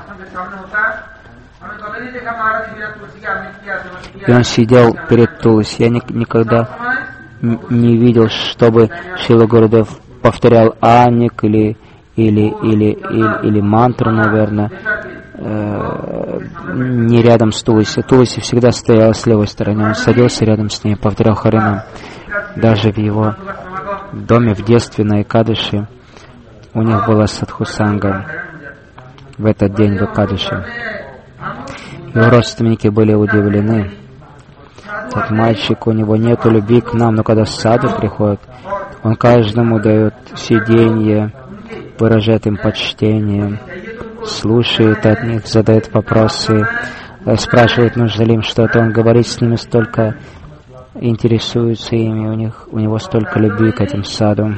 И он сидел перед Туласи. Я ни, никогда не видел, чтобы Шрила Гурудев повторял аник или, или, или, или, или мантру, наверное, э, не рядом с Туласи. Туласи всегда стояла с левой стороны. Он садился рядом с ней, повторял Харинам. Даже в его доме в детстве на Экадыши у них была садхусанга в этот день в Экадыши. Его родственники были удивлены. Тот мальчик, у него нету любви к нам, но когда саду приходит, он каждому дает сиденье, выражает им почтение, слушает от них, задает вопросы, спрашивает, нужно ли им что-то. Он говорит с ними столько, интересуется ими, у них, у него столько любви к этим саду.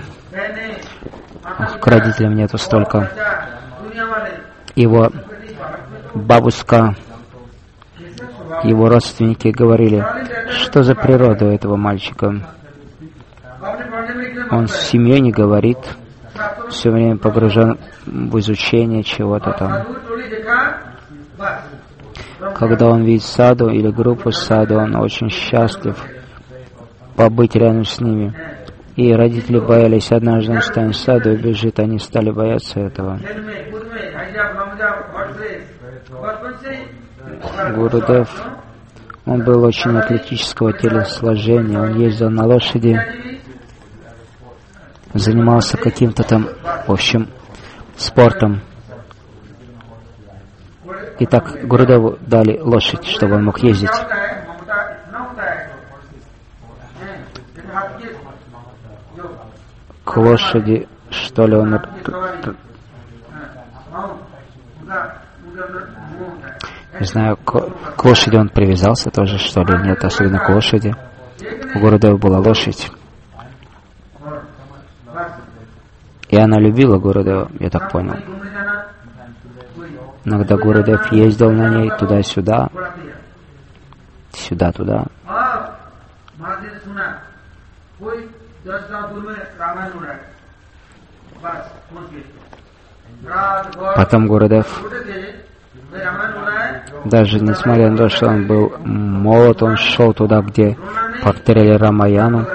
К родителям нету столько. Его бабушка, его родственники говорили, что за природа у этого мальчика. Он с семьей не говорит, все время погружен в изучение чего-то там. Когда он видит саду или группу саду, он очень счастлив побыть рядом с ними. И родители боялись, однажды он станет в саду и бежит, они стали бояться этого. Гурудев, он был очень атлетического телосложения, он ездил на лошади, занимался каким-то там, в общем, спортом. Итак, Гурудеву дали лошадь, чтобы он мог ездить. К лошади, что ли, он... Не знаю, к, к лошади он привязался тоже, что ли, нет, особенно к лошади. У Гурудева была лошадь. И она любила Гурудева, я так понял. Иногда Гурудев ездил на ней туда-сюда, сюда-туда. Потом Гурудев, даже несмотря на то, что он был молод, он шел туда, где повторяли Рамаяну,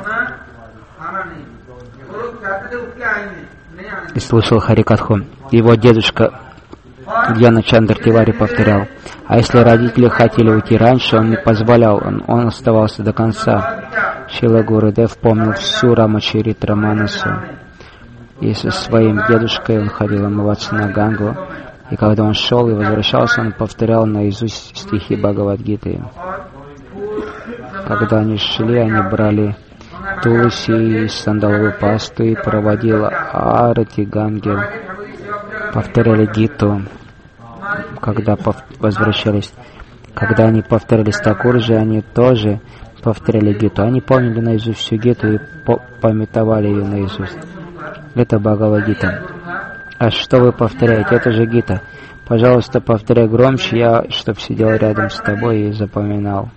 и слушал Харикатху. Его дедушка Дьяна Чандра Тивари повторял. А если родители хотели уйти раньше, он не позволял, он, он оставался до конца. Шрила Гурудев помнил всю Рамачаритра Манасу. И со своим дедушкой он ходил омываться на Гангу. И когда он шел и возвращался, он повторял наизусть стихи Бхагавад-гиты. Когда они шли, они брали Туласи и сандаловую пасту и проводила Арати Ганги, повторяли гиту, когда пов- возвращались. Когда они повторяли Такурджи, они тоже повторяли Гиту. Они помнили наизусть всю Гиту и пометовали ее наизусть. Это Бхагавад-гита. А что вы повторяете? Это же Гита. Пожалуйста, повторяй громче, я, чтоб сидел рядом с тобой и запоминал.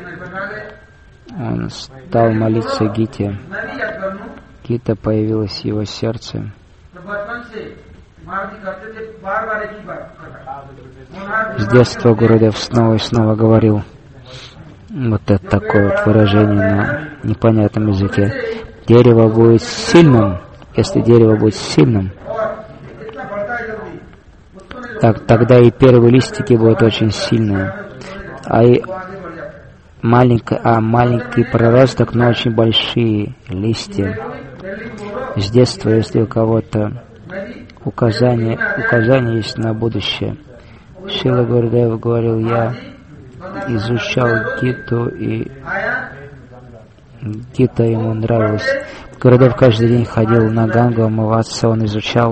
Он стал молиться Гите. Гита появилась в его сердце. С детства Гурудев снова и снова говорил вот это такое вот выражение на непонятном языке. Дерево будет сильным, если дерево будет сильным, так, тогда и первые листики будут очень сильные. А, и маленький, а маленький проросток, но очень большие листья. С детства, если у кого-то указание, указание есть на будущее. Шрила Гурудев говорил, я изучал Гиту, и Гита ему нравилась. Гурудев каждый день ходил на Гангу омываться, он изучал.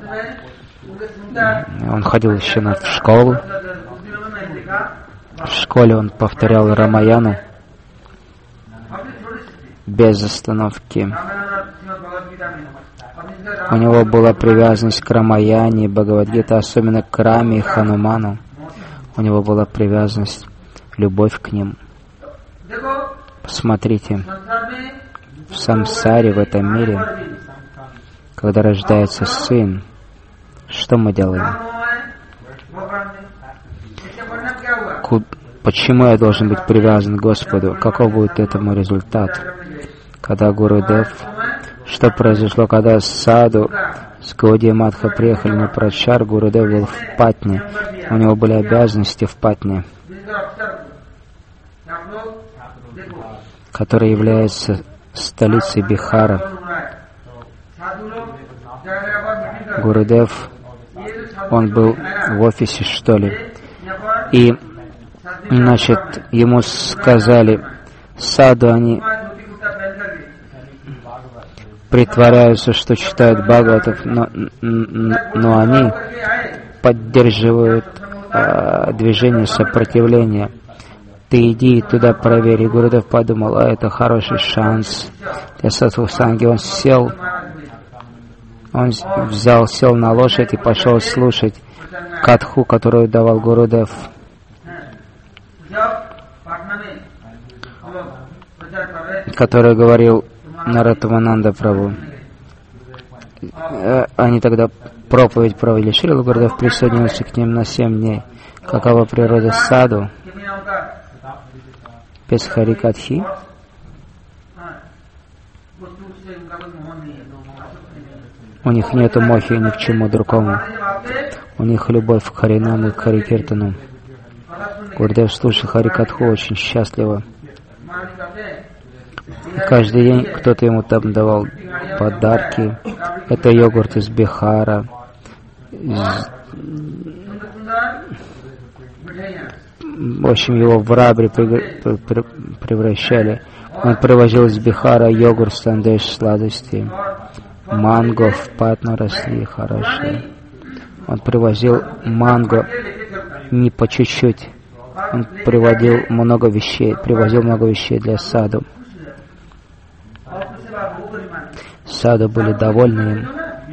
Он ходил еще на, в школу. В школе он повторял Рамаяну без остановки. У него была привязанность к Рамаяне, Бхагавад-гите, особенно к Раме и Хануману. У него была привязанность, любовь к ним. Посмотрите, в самсаре, в этом мире, когда рождается сын, что мы делаем? Почему я должен быть привязан к Господу? Каков будет этому результат? Когда Гурудев, что произошло, когда Саду с Гаудия Мадха приехали на Прачар, Гурудев был в Патне. У него были обязанности в Патне, которая является столицей Бихара. Гурудев, он был в офисе, что ли, и, значит, ему сказали, Саду, они притворяются, что читают Бхагаватов, но, но они поддерживают э, движение сопротивления. Ты иди туда проверь. И Гурудев подумал, а это хороший шанс для сатсанги. Он сел, он взял, сел на лошадь и пошел слушать катху, которую давал Гурудев. Который говорил Наратамананда Прабху. Они тогда проповедь провели. Шрила Гурудев присоединился к ним на семь дней. Какова природа саду? Без харикатхи. У них нету мохи ни к чему другому. У них любовь к Харинаму и к Харикиртану. Гурудев, слушая Харикатху, очень счастливо. И каждый день кто-то ему там давал подарки. Это йогурт из Бихара. Из... В общем, его в рабри превращали. Он привозил из Бихара йогурт, сандеш, сладости. Манго в Патну росли хорошие. Он привозил манго не по чуть-чуть. Он приводил много вещей, привозил много вещей для саду. Саду были довольны им.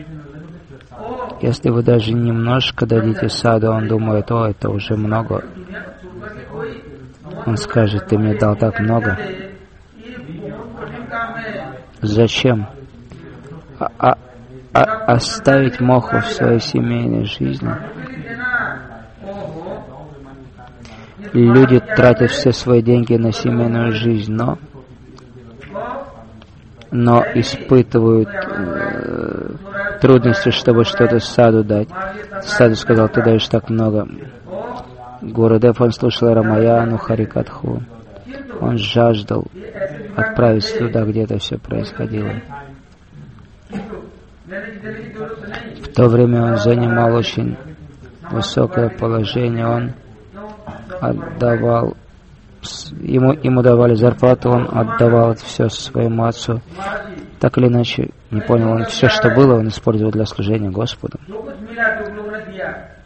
Если вы даже немножко дадите саду, он думает, о, это уже много. Он скажет, ты мне дал так много. Зачем? А, а, а, оставить моху в своей семейной жизни? Люди тратят все свои деньги на семейную жизнь, но, но испытывают э, трудности, чтобы что-то саду дать. Саду сказал, ты даешь так много. Гурудев, он слушал Рамаяну, Харикатху. Он жаждал отправиться туда, где это все происходило. В то время он занимал очень высокое положение. Он отдавал, ему, ему давали зарплату, он отдавал это все своему отцу. Так или иначе, не понял, он все, что было, он использовал для служения Господу.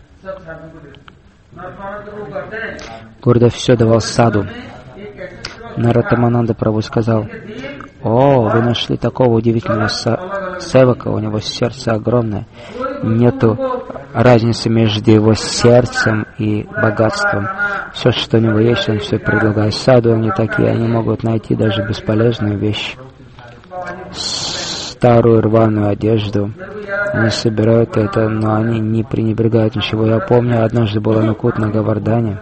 Гурудев все давал саду. Наратамананда Прабху сказал: «О, вы нашли такого удивительного севака, у него сердце огромное. Нету разницы между его сердцем и богатством. Все, что у него есть, он все предлагает. Саду они такие, они могут найти даже бесполезную вещь. Старую рваную одежду. Они собирают это, но они не пренебрегают ничего. Я помню, однажды был Анукут на Говардане,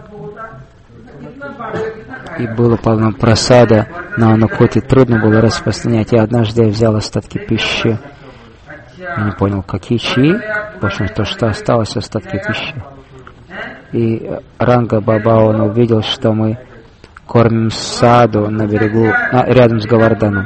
и было полно просада на Анукуте. Трудно было распространять. И однажды я взял остатки пищи. Я не понял, какие чьи? В общем, то, что осталось, остатки пищи. И Ранга Баба, он увидел, что мы кормим саду на берегу, а, рядом с Говарданом.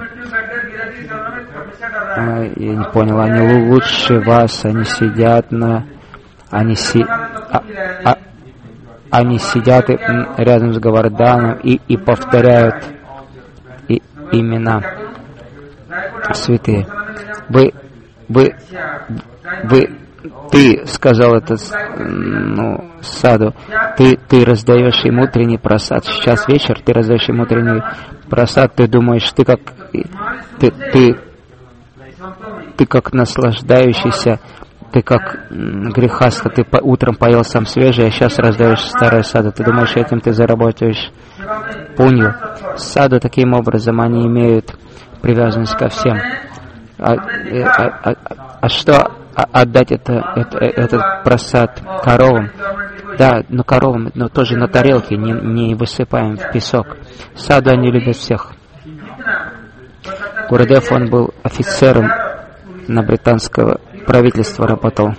А, я не понял, они лучше вас, они сидят на... Они, си, а, а, они сидят рядом с Говарданом и, и повторяют и, имена святые. Вы, вы, вы, ты сказал это, ну, саду, ты, ты раздаешь им утренний просад. Сейчас вечер, ты раздаешь им утренний просад, ты думаешь, ты как, ты, ты, ты как наслаждающийся, ты как грехастха, ты по, утром поел сам свежий, а сейчас раздаешь старое саду. Ты думаешь, этим ты заработаешь пунью. Саду таким образом они имеют привязанность ко всем. А, а, а, а что отдать это, это, этот просад коровам? Да, но коровам, но тоже на тарелке, не, не высыпаем в песок. Саду они любят всех. Гурудев, он был офицером на британского правительства, работал.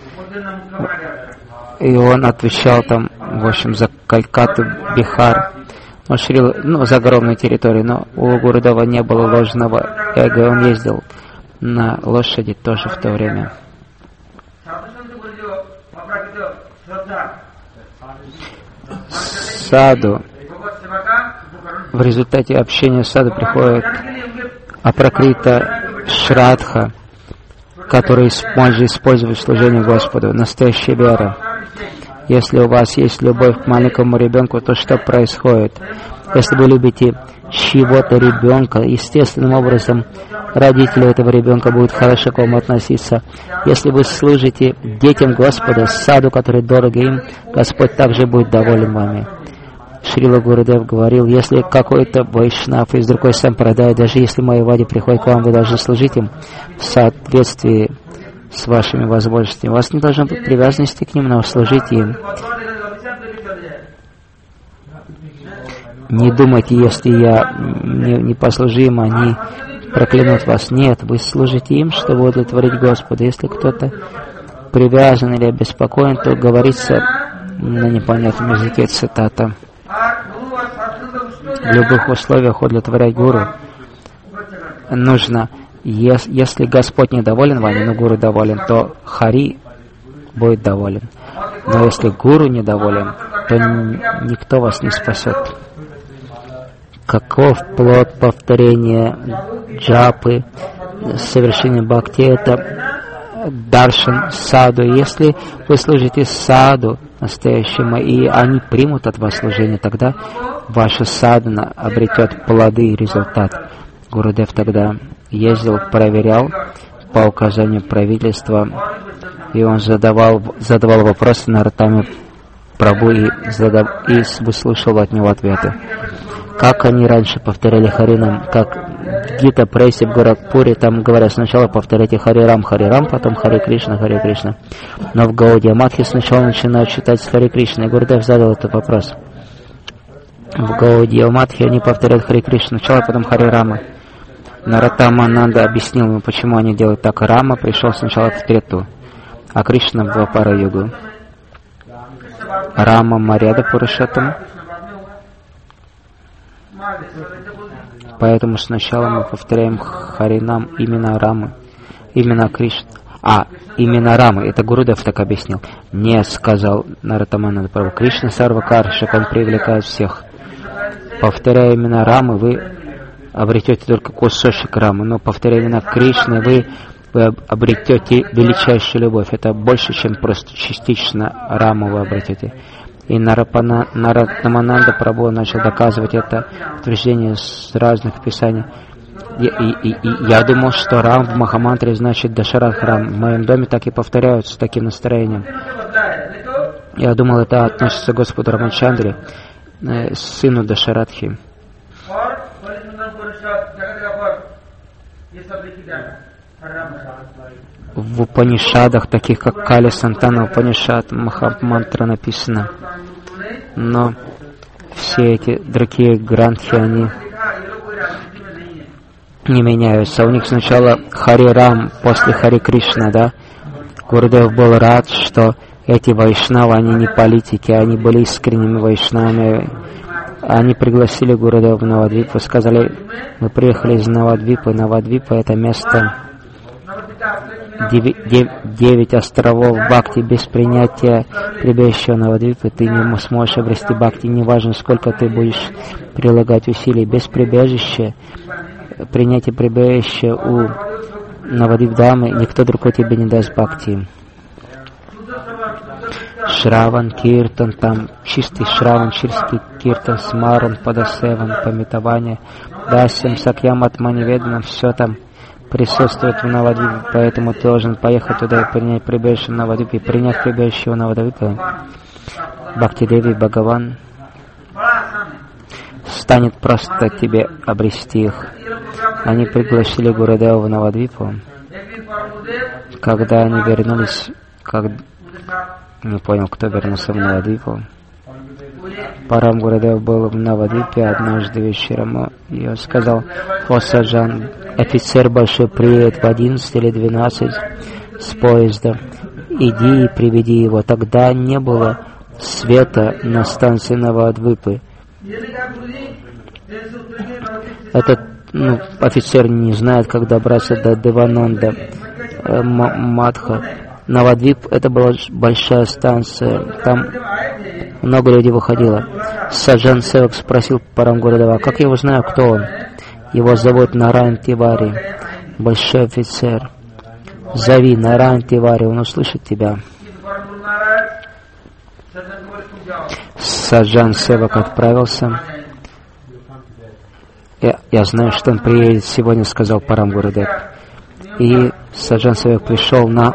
И он отвечал там, в общем, за Калькатту, Бихар. Он шрил, ну, за огромной территорией, но у Гурудева не было ложного эго, он ездил на лошади тоже в то время. Саду, в результате общения с саду приходит Апракрита Шрадха, который может использовать в служении Господу. Настоящая вера. Если у вас есть любовь к маленькому ребенку, то что происходит? Если вы любите чего-то ребенка, естественным образом родители этого ребенка будут хорошо к вам относиться. Если вы служите детям Господа, саду, который дорог им, Господь также будет доволен вами. Шрила Гурудев говорил: если какой-то вайшнав из другой сампрадай, даже если майявади приходит к вам, вы должны служить им в соответствии с вашими возможностями. У вас не должно быть привязанности к ним, но служите им. Не думайте, если я не, не послужу им, они проклянут вас. Нет, вы служите им, чтобы удовлетворить Господа. Если кто-то привязан или обеспокоен, то говорится на непонятном языке цитата: в любых условиях удовлетворять гуру нужно. Если Господь недоволен вами, но гуру доволен, то Хари будет доволен. Но если гуру недоволен, то никто вас не спасет. Каков плод повторения джапы, совершения бхакти? Это даршан саду. Если вы служите саду настоящему, и они примут от вас служение, тогда ваша садхана обретет плоды и результат. Гурудев тогда ездил, проверял по указанию правительства, и он задавал, задавал вопросы Нароттаме Прабху и, задав, и выслушал от него ответы. Как они раньше повторяли Харинам, как в Гита Прессе в Горакпуре, там говорят, сначала повторяйте Харирам, Харирам, потом Хари Кришна, Хари Кришна. Но в Гаудия Матхи сначала начинают читать с Хари Кришна. И Гурудев задал этот вопрос. В Гаудия Матхи они повторяют Хари Кришна сначала, потом Хари Рама. Нароттама Ананда объяснил ему, почему они делают так. Рама пришел сначала в Трету, а Кришна в Двапара-югу. Рама Марьяда Пурушоттама. Поэтому сначала мы повторяем Харинам имена Рамы, имена Кришны. А, имена Рамы, это Гурудев так объяснил. Не, сказал Нароттама Ананда Прабху. Кришна Сарвакаршак, он привлекает всех. Повторяя имена Рамы, вы обретете только кусочек Рамы, но повторяя имена Кришны, вы, вы обретете величайшую любовь. Это больше, чем просто частично Раму вы обретете. И Нарапана, Наратамананда Прабху начал доказывать это утверждение с разных писаний. И, и, и, и я думал, что Рам в Махамантре значит Дашарат Рам. В моем доме так и повторяют с таким настроением. Я думал, это относится к Господу Рамачандре, э, сыну Дашаратхи. В Упанишадах, таких как Кали Сантана Упанишад, Махамантра написано. Но все эти другие грантхи, они не меняются. У них сначала Хари Рам, после Хари Кришна, да? Гурудев был рад, что эти вайшнавы, они не политики, они были искренними вайшнавами. Они пригласили Гурудева в Навадвипу, сказали, мы приехали из Навадвипы. Навадвипа — это место, девять, девять островов бхакти. Без принятия прибежища Навадвипы ты не сможешь обрести бхакти, неважно, сколько ты будешь прилагать усилий. Без прибежища, принятия прибежища у Навадвипдамы, никто другой тебе не даст бхакти. Шраван, Киртан, там чистый Шраван, чистый Киртан, Смаран, Падасеван, пометование, Дасям, Сакьям, Атманиведанам, все там присутствует в Навадвипе, поэтому ты должен поехать туда и принять прибежище в Навадвипе. Приняв прибежище в Навадвипе, Бхактидеви Бхагаван станет просто тебе обрести их. Они пригласили Гурудева в Навадвипу. Когда они вернулись, как... не понял, кто вернулся в Навадвипу. Парам Гурудев был в Навадвипе однажды вечером, и он сказал: «О, Саджан, офицер большой приедет в одиннадцать или двенадцать с поезда. Иди и приведи его». Тогда не было света на станции Навадвипы. Этот ну, офицер не знает, как добраться до Девананда э, Мадха. Навадвип — это была большая станция, там много людей выходило. Саджан Севак спросил Парам Гурудева: «Как я его знаю, кто он?» «Его зовут Нараян Тивари, большой офицер. Зови Нараян Тивари, он услышит тебя». Саджан Севак отправился. Я, я знаю, что он приедет сегодня, сказал Парам Гурудев. И Саджан Севак пришел на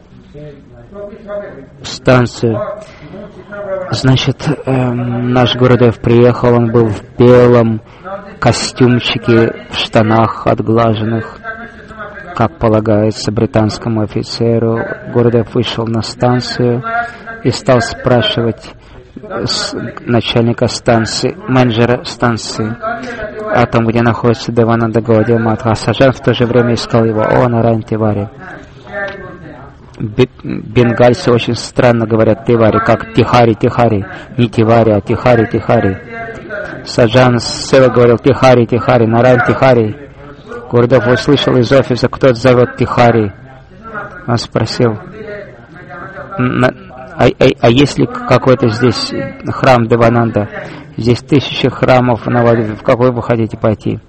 станцию. Значит, эм, наш Гурудев приехал, он был в белом костюмчике, в штанах отглаженных, как полагается британскому офицеру. Гурудев вышел на станцию и стал спрашивать с начальника станции, менеджера станции, о том, где находится Девананда Гаудия Матха. А Саджан в то же время искал его. О, Нараян Тивари. Бенгальцы очень странно говорят Тивари, как Тихари, Тихари. Не Тивари, а Тихари, Тихари. Саджан Сева говорил Тихари, Тихари, Нараян Тихари. Гурудев услышал из офиса, кто зовет Тихари. Он спросил: а, а, а есть ли какой-то здесь храм Девананда? Здесь тысячи храмов на воде. В какой вы хотите пойти?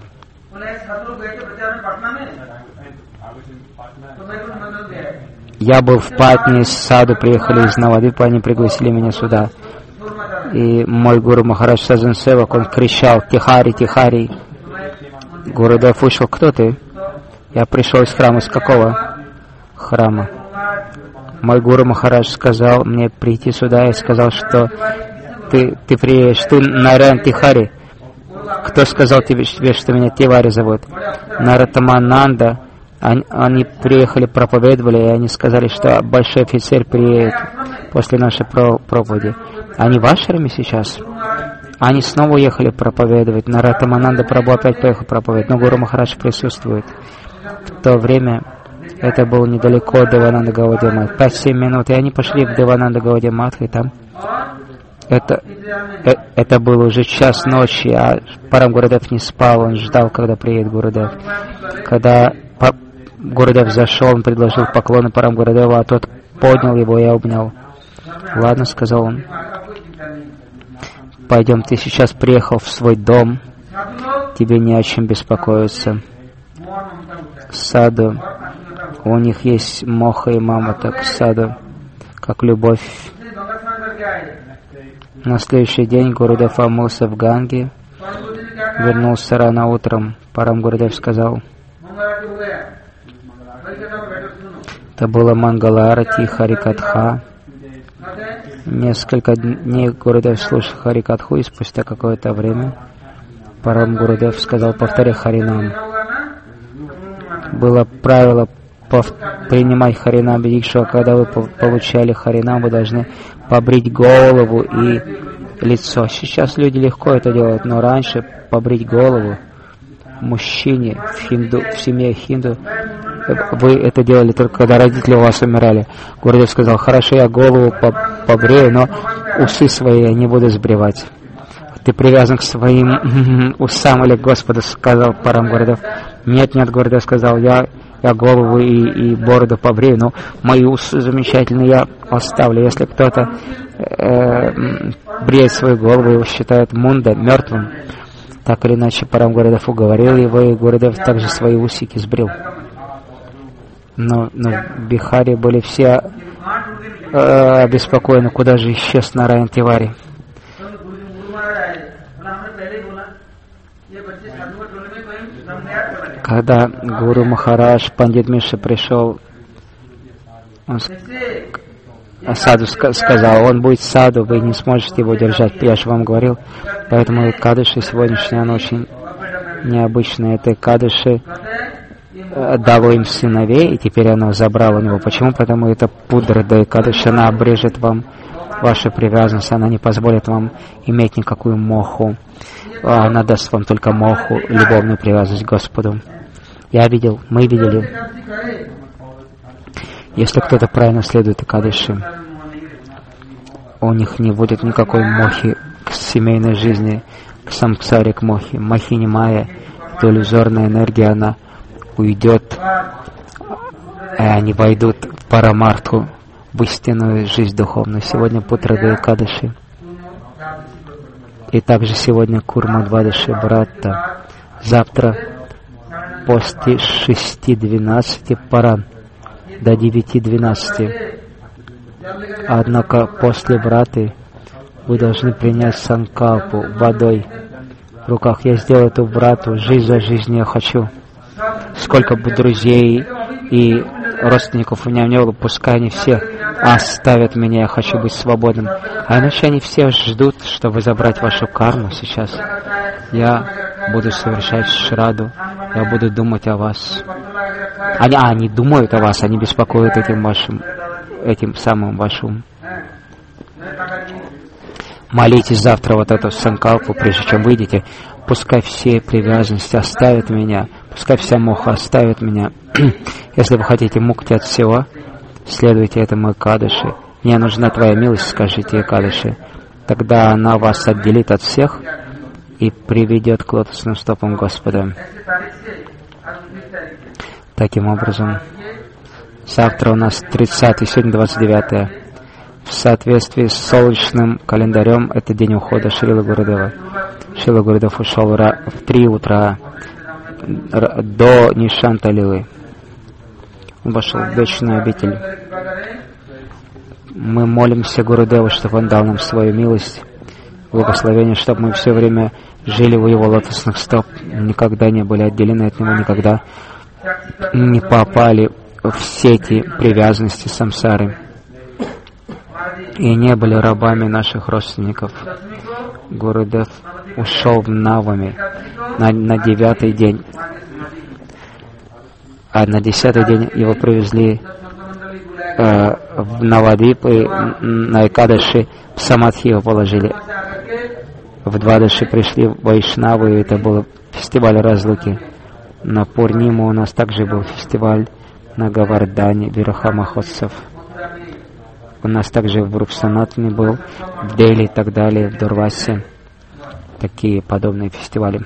Я был в Патне, с Саду, приехали из Навадвипа, они пригласили меня сюда. И мой гуру Махарадж Саджан Севак, он кричал: «Тихари, Тихари!» Гурудев вышел: «Кто ты?» Я пришел из храма. Из какого храма? Мой гуру Махарадж сказал мне прийти сюда и сказал, что ты, ты приедешь, ты Нараян Тихари. Кто сказал тебе, что меня Тивари зовут? Наратамананда. Они, они приехали, проповедовали, и они сказали, что большой офицер приедет после нашей проповеди. Они в ашраме сейчас? Они снова уехали проповедовать. Наратамананда Прабху опять поехал проповедовать, но Гуру Махарадж присутствует. В то время это было недалеко от Девананда Гаудия Матха. пять-семь минут, и они пошли в Девананда Гаудия Матха, и там это, э, это было уже час ночи, а Парам Гурудев не спал, он ждал, когда приедет Гурудев. Когда Гурудев зашел, он предложил поклоны Парам Гурудеву, а тот поднял его и обнял. «Ладно», — сказал он, — «пойдем, ты сейчас приехал в свой дом, тебе не о чем беспокоиться. Саду, у них есть моха и мамата к саду, как любовь». На следующий день Гурудев омылся в Ганге, вернулся рано утром. Парам Гурудев сказал, это было Мангаларати, Харикатха. Несколько дней Гурудев слушал Харикатху, и спустя какое-то время Парам Гурудев сказал, повторяй Харинам. Было правило принимать Харинам Дикшу, а когда вы получали Харинам, вы должны побрить голову и лицо. Сейчас люди легко это делают, но раньше побрить голову мужчине в, хинду, в семье хинду, вы это делали только когда родители у вас умирали. Гурудев сказал, хорошо, я голову побрею, но усы свои я не буду сбривать. Ты привязан к своим усам или к Господу, сказал Парам Гурудев. Нет, нет, Гурудев сказал, я, я голову и, и бороду побрею, но мои усы замечательные я оставлю. Если кто-то э, бреет свою голову, его считают мунда, мертвым. Так или иначе, Парам Гурудев уговорил его, и Гурудев также свои усики сбрил. Но, но в Бихаре были все э, обеспокоены, куда же исчез Нараян Тивари. Когда Гуру Махарадж, Пандит Миша пришел, он Саду сказал, он будет саду, вы не сможете его держать, я же вам говорил. Поэтому Кадыши сегодняшняя, она очень необычная. Это Кадыши дало им сыновей, и теперь она забрала у него. Почему? Потому это пудра, да и Кадыши, она обрежет вам вашу привязанность, она не позволит вам иметь никакую моху. Она даст вам только моху, любовную привязанность к Господу. Я видел, мы видели, если кто-то правильно следует Экадаши, у них не будет никакой мохи к семейной жизни, к самсаре, к мохи. Махини Майя, то иллюзорная энергия, она уйдет, и они войдут в Парамартху, в истинную жизнь духовную. Сегодня Путра Экадаши. И также сегодня Курма Двадаши Братта. Завтра после шести двенадцати Паран до девяти двенадцати. Однако после Браты вы должны принять санкалпу водой в руках. Я сделаю эту Брату, жизнь за жизнь я хочу. Сколько бы друзей и родственников у меня не было, пускай они все оставят меня, я хочу быть свободным. А иначе они все ждут, чтобы забрать вашу карму сейчас. Я буду совершать шраду, я буду думать о вас. Они, а, они думают о вас, они беспокоят этим вашим, этим самым вашим. Молитесь завтра вот эту санкалпу, прежде чем выйдете. Пускай все привязанности оставят меня, пускай вся моха оставит меня. Если вы хотите мукти от всего, следуйте этому Экадаши. Мне нужна твоя милость, скажите Экадаши. Тогда она вас отделит от всех и приведет к лотосным стопам Господа. Таким образом, завтра у нас тридцатое, сегодня двадцать девятое. В соответствии с солнечным календарем, это день ухода Шрила Гурудева. Шрила Гурудев ушел в три утра до Нишанта Лилы. Он вошел в вечную обитель. Мы молимся Гурудеву, чтобы он дал нам свою милость, благословение, чтобы мы все время жили у его лотосных стоп, никогда не были отделены от него, никогда не попали в сети привязанности самсары и не были рабами наших родственников. Гурудев ушел в Навами на, на девятый день, а на десятый день его привезли э, в Навадвип, и на Экадаши в Самадхи его положили. В Двадаши пришли Вайшнавы, и это был фестиваль разлуки. На Пурниму у нас также был фестиваль на Гавардане, Вираха Махотсав. У нас также в Рупсанатме был, в Дели и так далее, в Дурвасе. Такие подобные фестивали.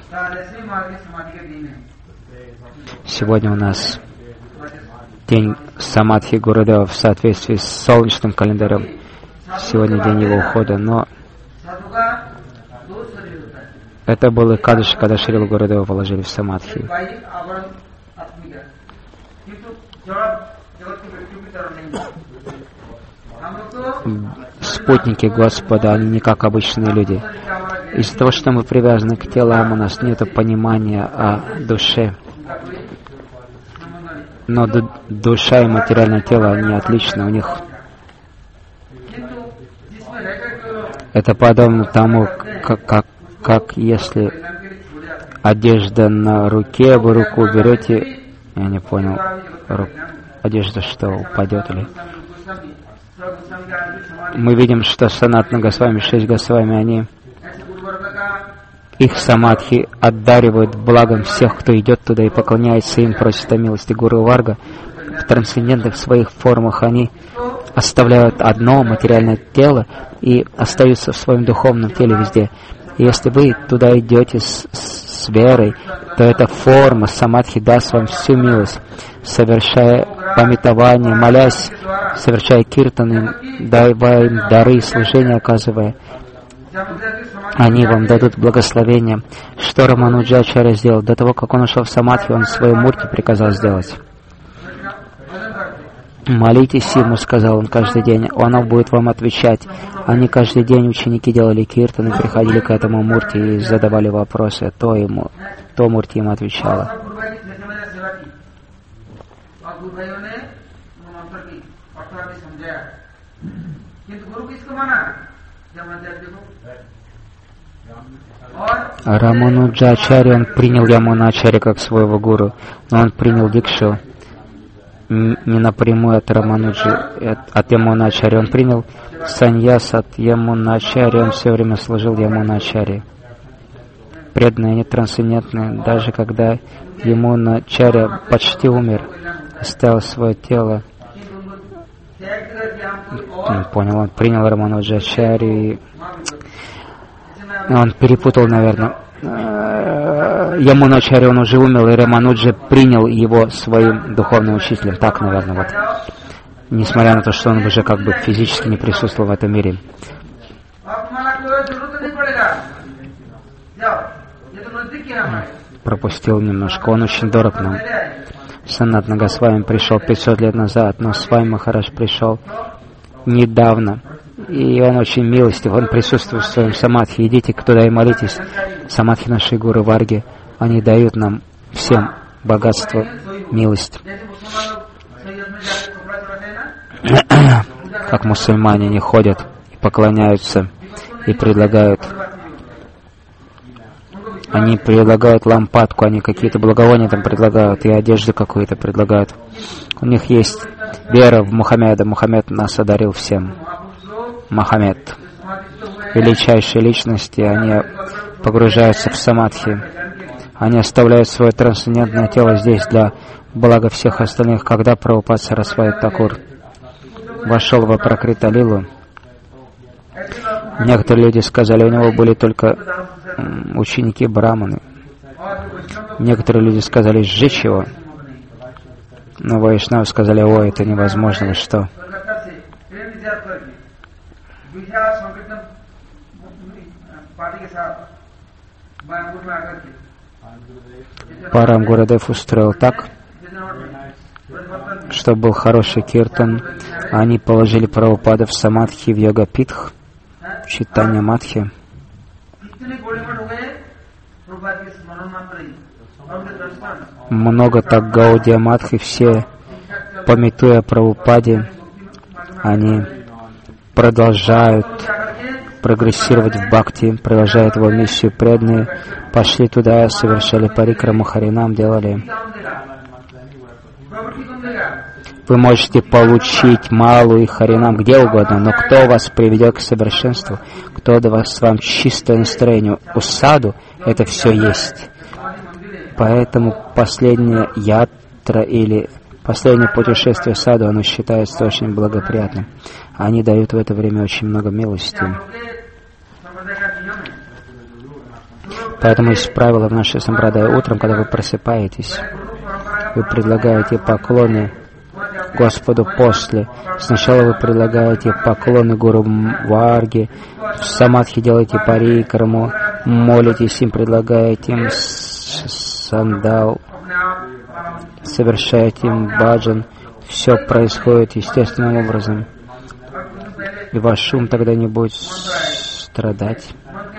Сегодня у нас день Самадхи Гурудева в соответствии с солнечным календарем. Сегодня день его ухода, но это был и Кадыши, когда Шрила Гурудева положили в Самадхи. спутники Господа, они не как обычные люди. Из-за того, что мы привязаны к телам, у нас нет понимания о душе. Но душа и материальное тело, они отличны, у них это подобно тому, как, как, как если одежда на руке, вы руку берете, я не понял, ру, одежда что, упадет или... Мы видим, что Санатана Госвами, шесть Госвами, они их самадхи отдаривают благом всех, кто идет туда и поклоняется им, просит о милости. Гуру Варга в трансцендентных своих формах, они оставляют одно материальное тело и остаются в своем духовном теле везде. И если вы туда идете с, с верой, то эта форма самадхи даст вам всю милость, совершая памятование, молясь, совершая киртаны, давая им дары, служения оказывая. Они вам дадут благословение. Что Рамануджачарья сделал? До того, как он ушел в самадхи, он свою мурти приказал сделать. Молитесь ему, сказал он каждый день, он будет вам отвечать. Они каждый день, ученики, делали киртаны, приходили к этому мурти и задавали вопросы. То ему, то мурти им отвечала. Рамануджачарья, он принял Ямуначарья как своего гуру, но он принял дикшу не напрямую от Рамануджи, от Ямуначарья. Он принял саньяс от Ямуначарья, он все время служил Ямуначарье. Преданные, они трансцендентные, даже когда Ямуначарья почти умер, оставил свое тело. Он понял, он принял Рамануджачарью, он перепутал, наверное. Ямуначарья, он уже умер, и Рамануджа принял его своим духовным учителем. Так, наверное, вот. Несмотря на то, что он уже как бы физически не присутствовал в этом мире. Пропустил немножко, он очень дорог нам. Санатана Госвами пришел пятьсот лет назад, но Свами Махарадж пришел недавно. И он очень милостив, он присутствует в своем самадхи. Идите туда и молитесь. Самадхи нашей Гуру Варги, они дают нам всем богатство, милость. Как мусульмане не ходят и поклоняются и предлагают. Они предлагают лампадку, они какие-то благовония там предлагают и одежду какую-то предлагают. У них есть вера в Мухаммеда. Мухаммед нас одарил всем. Мухаммед, величайшие личности, они погружаются в самадхи. Они оставляют свое трансцендентное тело здесь для блага всех остальных. Когда Прабхупад Сарасвати Такур вошел в Пракрита-лилу, некоторые люди сказали, у него были только ученики браманы. Некоторые люди сказали, сжечь его. Но вайшнавы сказали, ой, это невозможно, вы что? Парам Гурудев устроил так, чтобы был хороший киртан. Они положили Прабхупада в самадхи, в йога-питх, в читание матхи. Много так Гаудия Матхи, все, памятуя о Прабхупаде, они продолжают прогрессировать в бхакти, продолжают его миссию. Преданные пошли туда, совершали парикраму, харинам делали. Вы можете получить малую и харинам где угодно, но кто вас приведет к совершенству, кто даст вам чистое настроение, усаду, это все есть. Поэтому последняя ятра или последнее путешествие саду, оно считается очень благоприятным. Они дают в это время очень много милости. Поэтому есть правило в нашей сампрадае. Утром, когда вы просыпаетесь, вы предлагаете поклоны Господу после. Сначала вы предлагаете поклоны Гуру Варге, в самадхи делаете парикраму, молитесь им, предлагаете им сандал, совершаете им баджан. Все происходит естественным образом. и ваш ум тогда не будет страдать.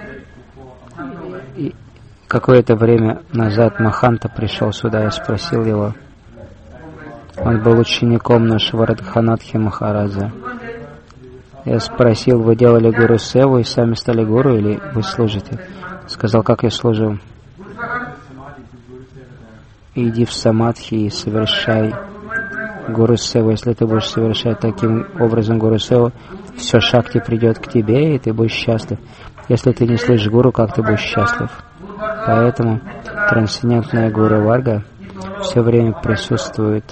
И какое-то время назад Маханта пришел сюда, я спросил его. Он был учеником нашего Радханатхи Махараджа. Я спросил, вы делали гуру севу и сами стали гуру, или вы служите? Сказал, как я служу. Иди в самадхи и совершай гуру севу. Если ты будешь совершать таким образом гуру севу, все шакти придет к тебе, и ты будешь счастлив. Если ты не слышишь гуру, как ты будешь счастлив? Поэтому трансцендентная гуру варга все время присутствует.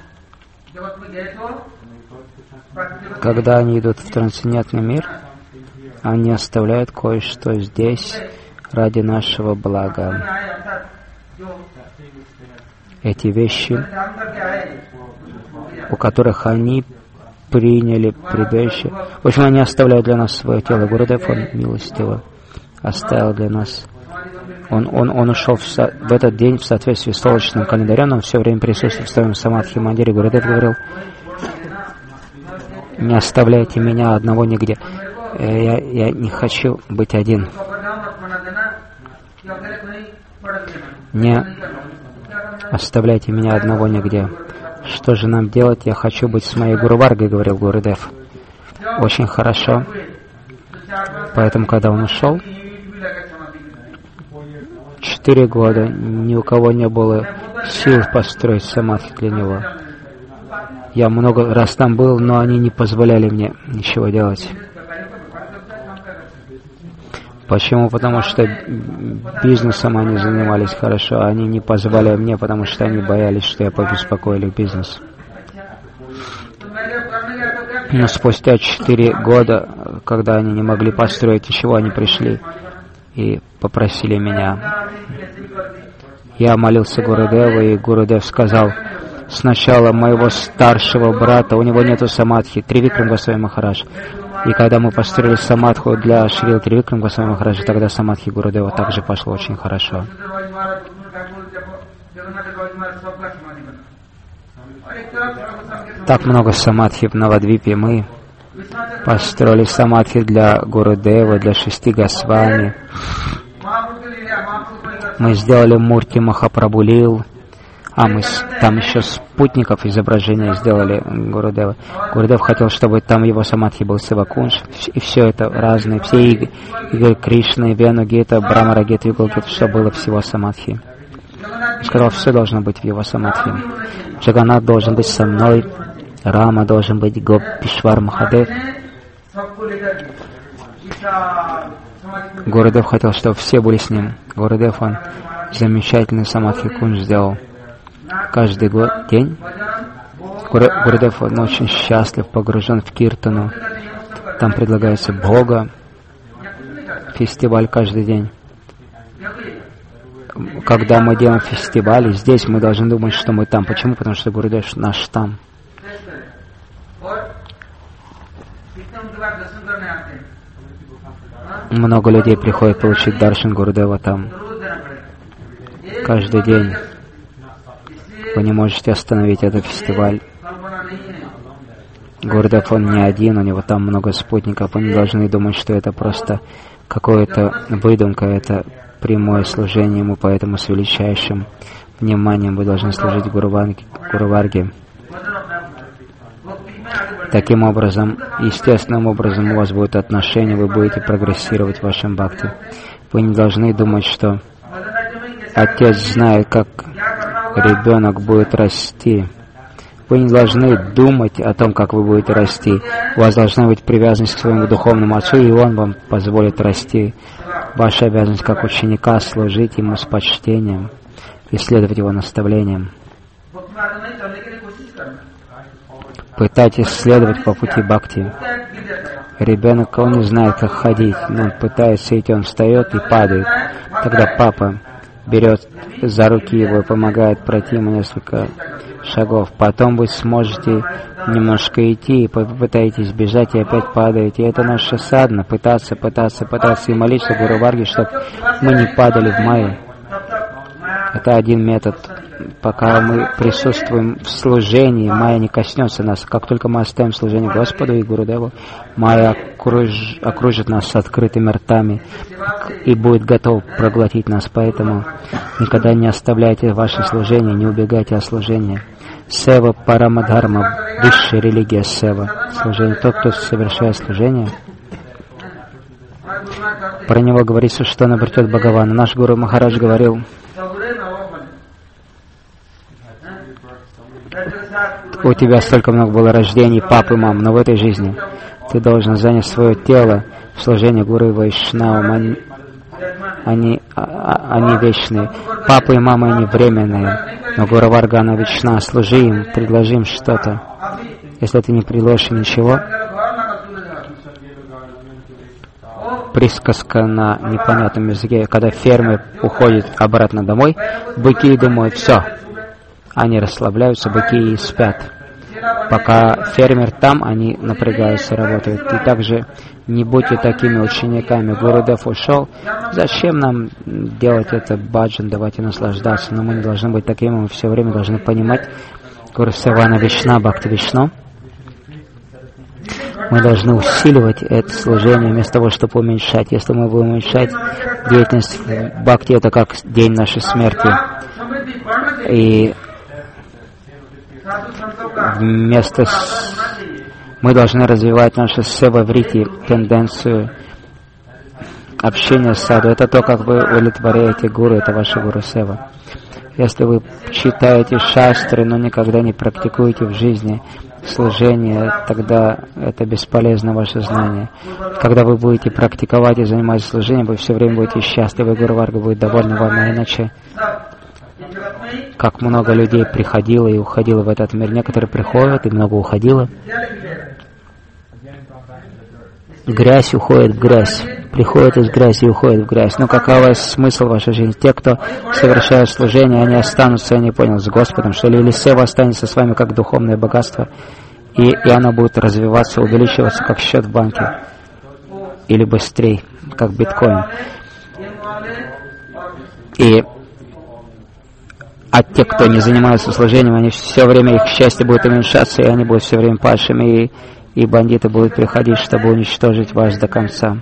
Когда они идут в трансцендентный мир, они оставляют кое-что здесь ради нашего блага. Эти вещи, у которых они приняли прибежище. В общем, они оставляют для нас свое тело. Гурудев, он милостиво оставил для нас. Он, он, он ушел в, со, в этот день в соответствии с солнечным календарем, он все время присутствует в своем самадхи мандире. Гурудев говорил, не оставляйте меня одного нигде. Я, я не хочу быть один. Не оставляйте меня одного нигде. Что же нам делать? Я хочу быть с моей Гуру Варгой, говорил Гурудев. Очень хорошо. Поэтому, когда он ушел, четыре года ни у кого не было сил построить самадхи для него. Я много раз там был, но они не позволяли мне ничего делать. Почему? Потому что бизнесом они занимались хорошо, а они не позволяли мне, потому что они боялись, что я побеспокоил их бизнес. Но спустя четыре года, когда они не могли построить ничего, они пришли и попросили меня. Я молился Гурудеву, и Гурудев сказал, сначала моего старшего брата, у него нету самадхи, Тривикрам Госвами Махарадж. И когда мы построили самадху для Шрила Тривикрам Госвами Махараджа, тогда самадхи Гурудева также пошло очень хорошо. Так много самадхи в Навадвипе. Мы построили самадхи для Гурудева, для шести Госвами. Мы сделали Мурти Махапрабху Лил. А мы с, там еще спутников изображения сделали Гурудева. Гурудев хотел, чтобы там его самадхи был Севакунж. И все это разные. Все игры, игры Кришны, Вену, Гита, Брамара, Гита, Югал, Гита, все было в его самадхи. Он сказал, все должно быть в его самадхи. Джаганнат должен быть со мной. Рама должен быть Гопишвар Махадев. Гурудев хотел, чтобы все были с ним. Гурудев, он замечательный самадхи кунж сделал. Каждый год, день Гурудев, он очень счастлив, погружен в киртану. Там предлагается Бога, фестиваль каждый день. Когда мы делаем фестивали, здесь мы должны думать, что мы там. Почему? Потому что Гурудев наш там. Много людей приходят получить даршан Гурудева там. Каждый день. Вы не можете остановить этот фестиваль. Гурудев, он не один, у него там много спутников. Вы не должны думать, что это просто какое-то выдумка, это прямое служение ему, поэтому с величайшим вниманием вы должны служить Гуру Варге. Таким образом, естественным образом у вас будет отношение, вы будете прогрессировать в вашем бхакти. Вы не должны думать, что отец знает, как ребенок будет расти. Вы не должны думать о том, как вы будете расти. У вас должна быть привязанность к своему духовному отцу, и он вам позволит расти. Ваша обязанность как ученика — служить ему с почтением и следовать его наставлениям. Пытайтесь следовать по пути бхакти. Ребенок, он не знает, как ходить, но он пытается идти, он встает и падает. Тогда папа берет за руки его и помогает пройти ему несколько шагов. Потом вы сможете немножко идти, и попытаетесь бежать, и опять падаете. И это наша садхана, пытаться, пытаться, пытаться и молиться Гуру Варге, чтобы мы не падали в майю. Это один метод. Пока мы присутствуем в служении, майя не коснется нас. Как только мы оставим служение Господу и Гурудеву, майя окруж... окружит нас с открытыми ртами и будет готов проглотить нас. Поэтому никогда не оставляйте ваше служение, не убегайте от служения. Сева парамадхарма, высшая религия сева. Служение. Тот, кто совершает служение, про него говорится, что он обретет Бхагавана. Наш Гуру Махарадж говорил: у тебя столько много было рождений, пап и мам, но в этой жизни ты должен занять свое тело в служении Гуру и Вайшнавам. Они, они, они вечные. Папа и мама, они временные. Но Гуру Варгана вечна. Служи им, предложи им что-то. Если ты не предложишь им ничего, присказка на непонятном языке, когда фермер уходит обратно домой, быки думают: все, они расслабляются, быки и спят. Пока фермер там, они напрягаются, работают. И также не будьте такими учениками. Гурудев ушел. Зачем нам делать это баджан, давайте наслаждаться? Но мы не должны быть такими, мы все время должны понимать Гуру Севана Вишна, Бхакти Вишну. Мы должны усиливать это служение вместо того, чтобы уменьшать. Если мы будем уменьшать деятельность в Бхакти, это как день нашей смерти. И вместо... Мы должны развивать нашу сева-врити, тенденцию общения с саду. Это то, как вы удовлетворяете гуру, это ваша гуру сева. Если вы читаете шастры, но никогда не практикуете в жизни служение, тогда это бесполезно ваше знание. Когда вы будете практиковать и заниматься служением, вы все время будете счастливы, Гуру Варга будет довольна вами, иначе как много людей приходило и уходило в этот мир. Некоторые приходят и много уходило. Грязь уходит в грязь. Приходит из грязи и уходит в грязь. Но каков смысл вашей жизни? Те, кто совершает служение, они останутся, я не понял, с Господом, что ли? Или сева останется с вами как духовное богатство, и, и оно будет развиваться, увеличиваться, как счет в банке. Или быстрее, как биткоин. И а те, кто не занимается служением, они все время, их счастье будет уменьшаться, и они будут все время падшими, и, и бандиты будут приходить, чтобы уничтожить вас до конца.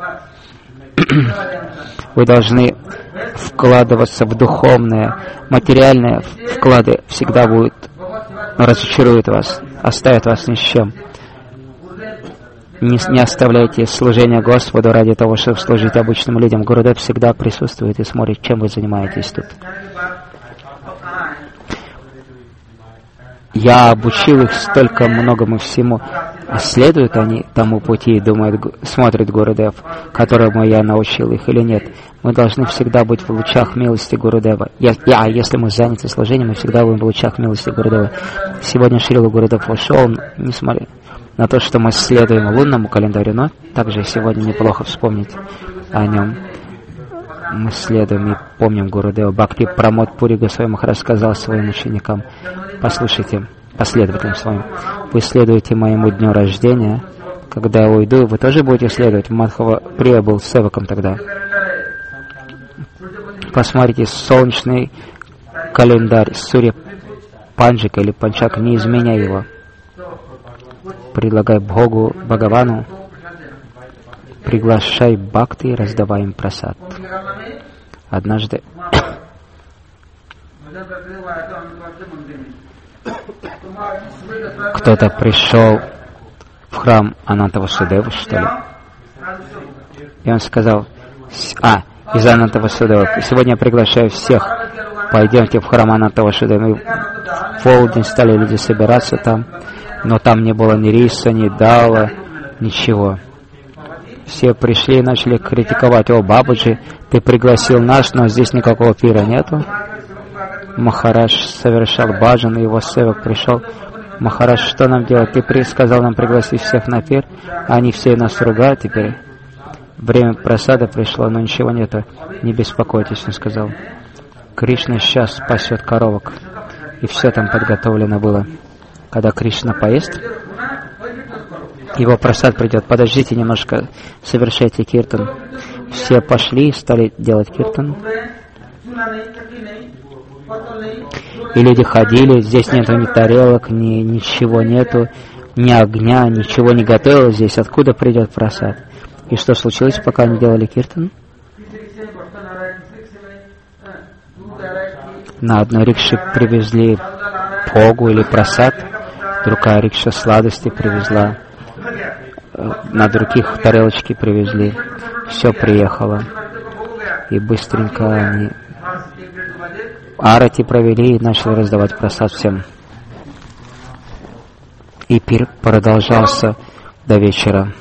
Вы должны вкладываться в духовное. Материальные вклады всегда будут, разочаруют вас, оставят вас ни с чем. Не, не оставляйте служение Господу ради того, чтобы служить обычным людям. Гурудев всегда присутствует и смотрит, чем вы занимаетесь тут. Я обучил их столько многому всему. А следуют они тому пути и думают, смотрят Гурудев, которому я научил их или нет. Мы должны всегда быть в лучах милости Гурудева. Я, я, если мы заняты служением, мы всегда будем в лучах милости Гурудева. Сегодня Шрила Гурудев ушел, несмотря на то, что мы следуем лунному календарю, но также сегодня неплохо вспомнить о нем. Мы следуем и помним Гурудева. Бхакти Прамод Пури Госвами Махарадж рассказал своим ученикам: послушайте, последователям своим, вы следуете моему дню рождения. Когда я уйду, вы тоже будете следовать. Мадхава Прия был севаком тогда. Посмотрите, солнечный календарь Сурья Панджика или Панчак, не изменяй его. Предлагай Богу, Бхагавану, приглашай бхакти и раздавай им прасад. Однажды кто-то пришел в храм Ананта Васудева, что ли, и он сказал: а, из Ананта Васудева, сегодня я приглашаю всех, пойдемте в храм Ананта Васудева. И в полдень стали люди собираться там, но там не было ни риса, ни дала, ничего. Все пришли и начали критиковать: о, Бабаджи, ты пригласил нас, но здесь никакого пира нету. Махарадж совершал баджан, и его севак пришел: Махарадж, что нам делать? Ты сказал нам пригласить всех на пир, а они все нас ругают теперь. Время просада пришло, но ничего нету. Не беспокойтесь, он сказал. Кришна сейчас спасет коровок. И все там подготовлено было. Когда Кришна поест, его просад придет. Подождите немножко, совершайте киртан. Все пошли и стали делать киртан. И люди ходили, здесь нету ни тарелок, ни ничего нету, ни огня, ничего не готовилось здесь. Откуда придет прасад? И что случилось, пока они делали киртан? На одной рикше привезли погу или прасад, другая рикша сладости привезла, на других тарелочки привезли. Все приехало. И быстренько они арати провели и начали раздавать прасад всем. И пир продолжался до вечера.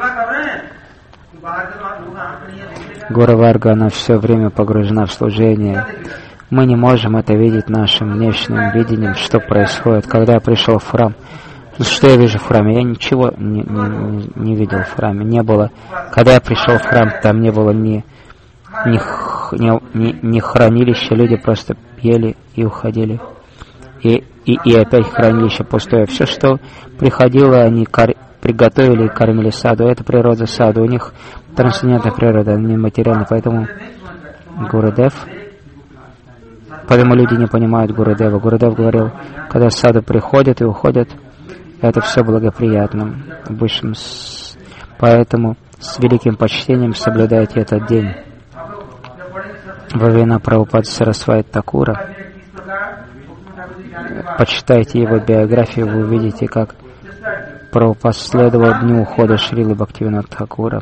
Гора Варга, она все время погружена в служение. Мы не можем это видеть нашим внешним видением, что происходит. Когда я пришел в храм, ну, что я вижу в храме? Я ничего не, не, не видел в храме, не было. Когда я пришел в храм, там не было ни, ни, ни, ни хранилища, люди просто пели и уходили. И, и, и опять хранилище пустое. Все, что приходило, они кор... приготовили и кормили саду. Это природа саду. У них трансцендентная природа, не материальная. Поэтому Гурудев, поэтому люди не понимают Гурудева. Гурудев говорил, когда саду приходят и уходят, это все благоприятно. Высшим с... Поэтому с великим почтением соблюдайте этот день. Во времена Прабхупады Сарасвати Такура, почитайте его биографию, вы увидите, как Прабхупада следовал дню ухода Шрилы Бхактивинода Thakura.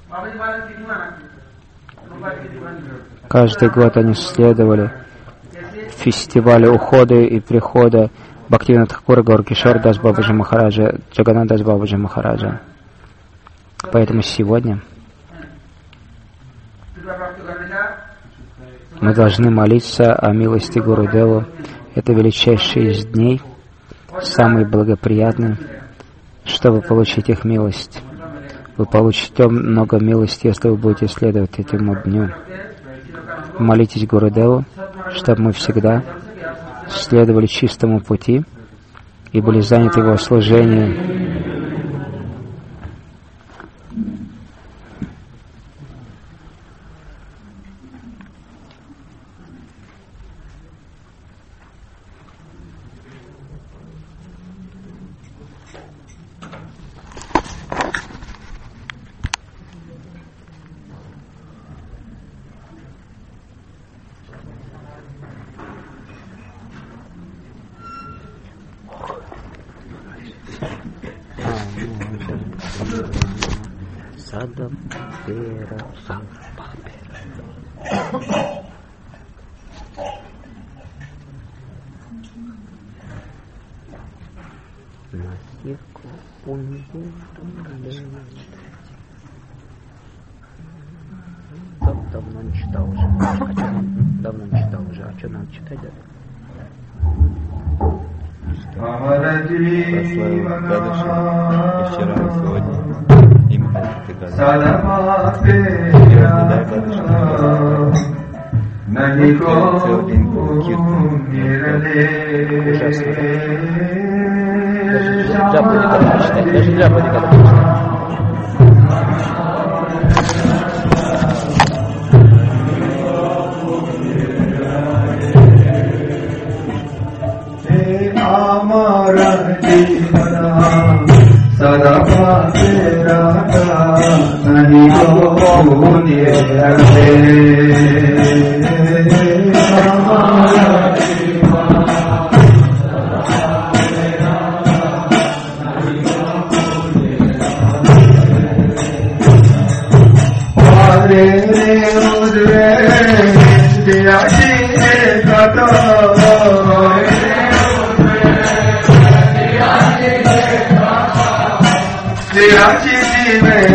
Каждый год они следовали фестивалю ухода и прихода Бхактивинода Thakura, Гауркишор Дас Бабаджи Махараджа, Джаганнат Дас Бабаджи Махараджа. Поэтому сегодня мы должны молиться о милости Гурудеву. Это величайший из дней, самый благоприятный, чтобы получить их милость. Вы получите много милости, если вы будете следовать этому дню. Молитесь Гурудеву, чтобы мы всегда следовали чистому пути и были заняты его служением. Садам пера давно не читал уже. А что нам давно не читал уже? А что надо читать? Прославил Гадаша и вчера, и сегодня. Именно это Гадаша. Дай Гадаша на целый день киртан. Ужасно. Даже джапу не надо читать. Даже джапу не надо читать. Sada patera nani go nirale amara jiva pare udre diyaji kata Raji Dive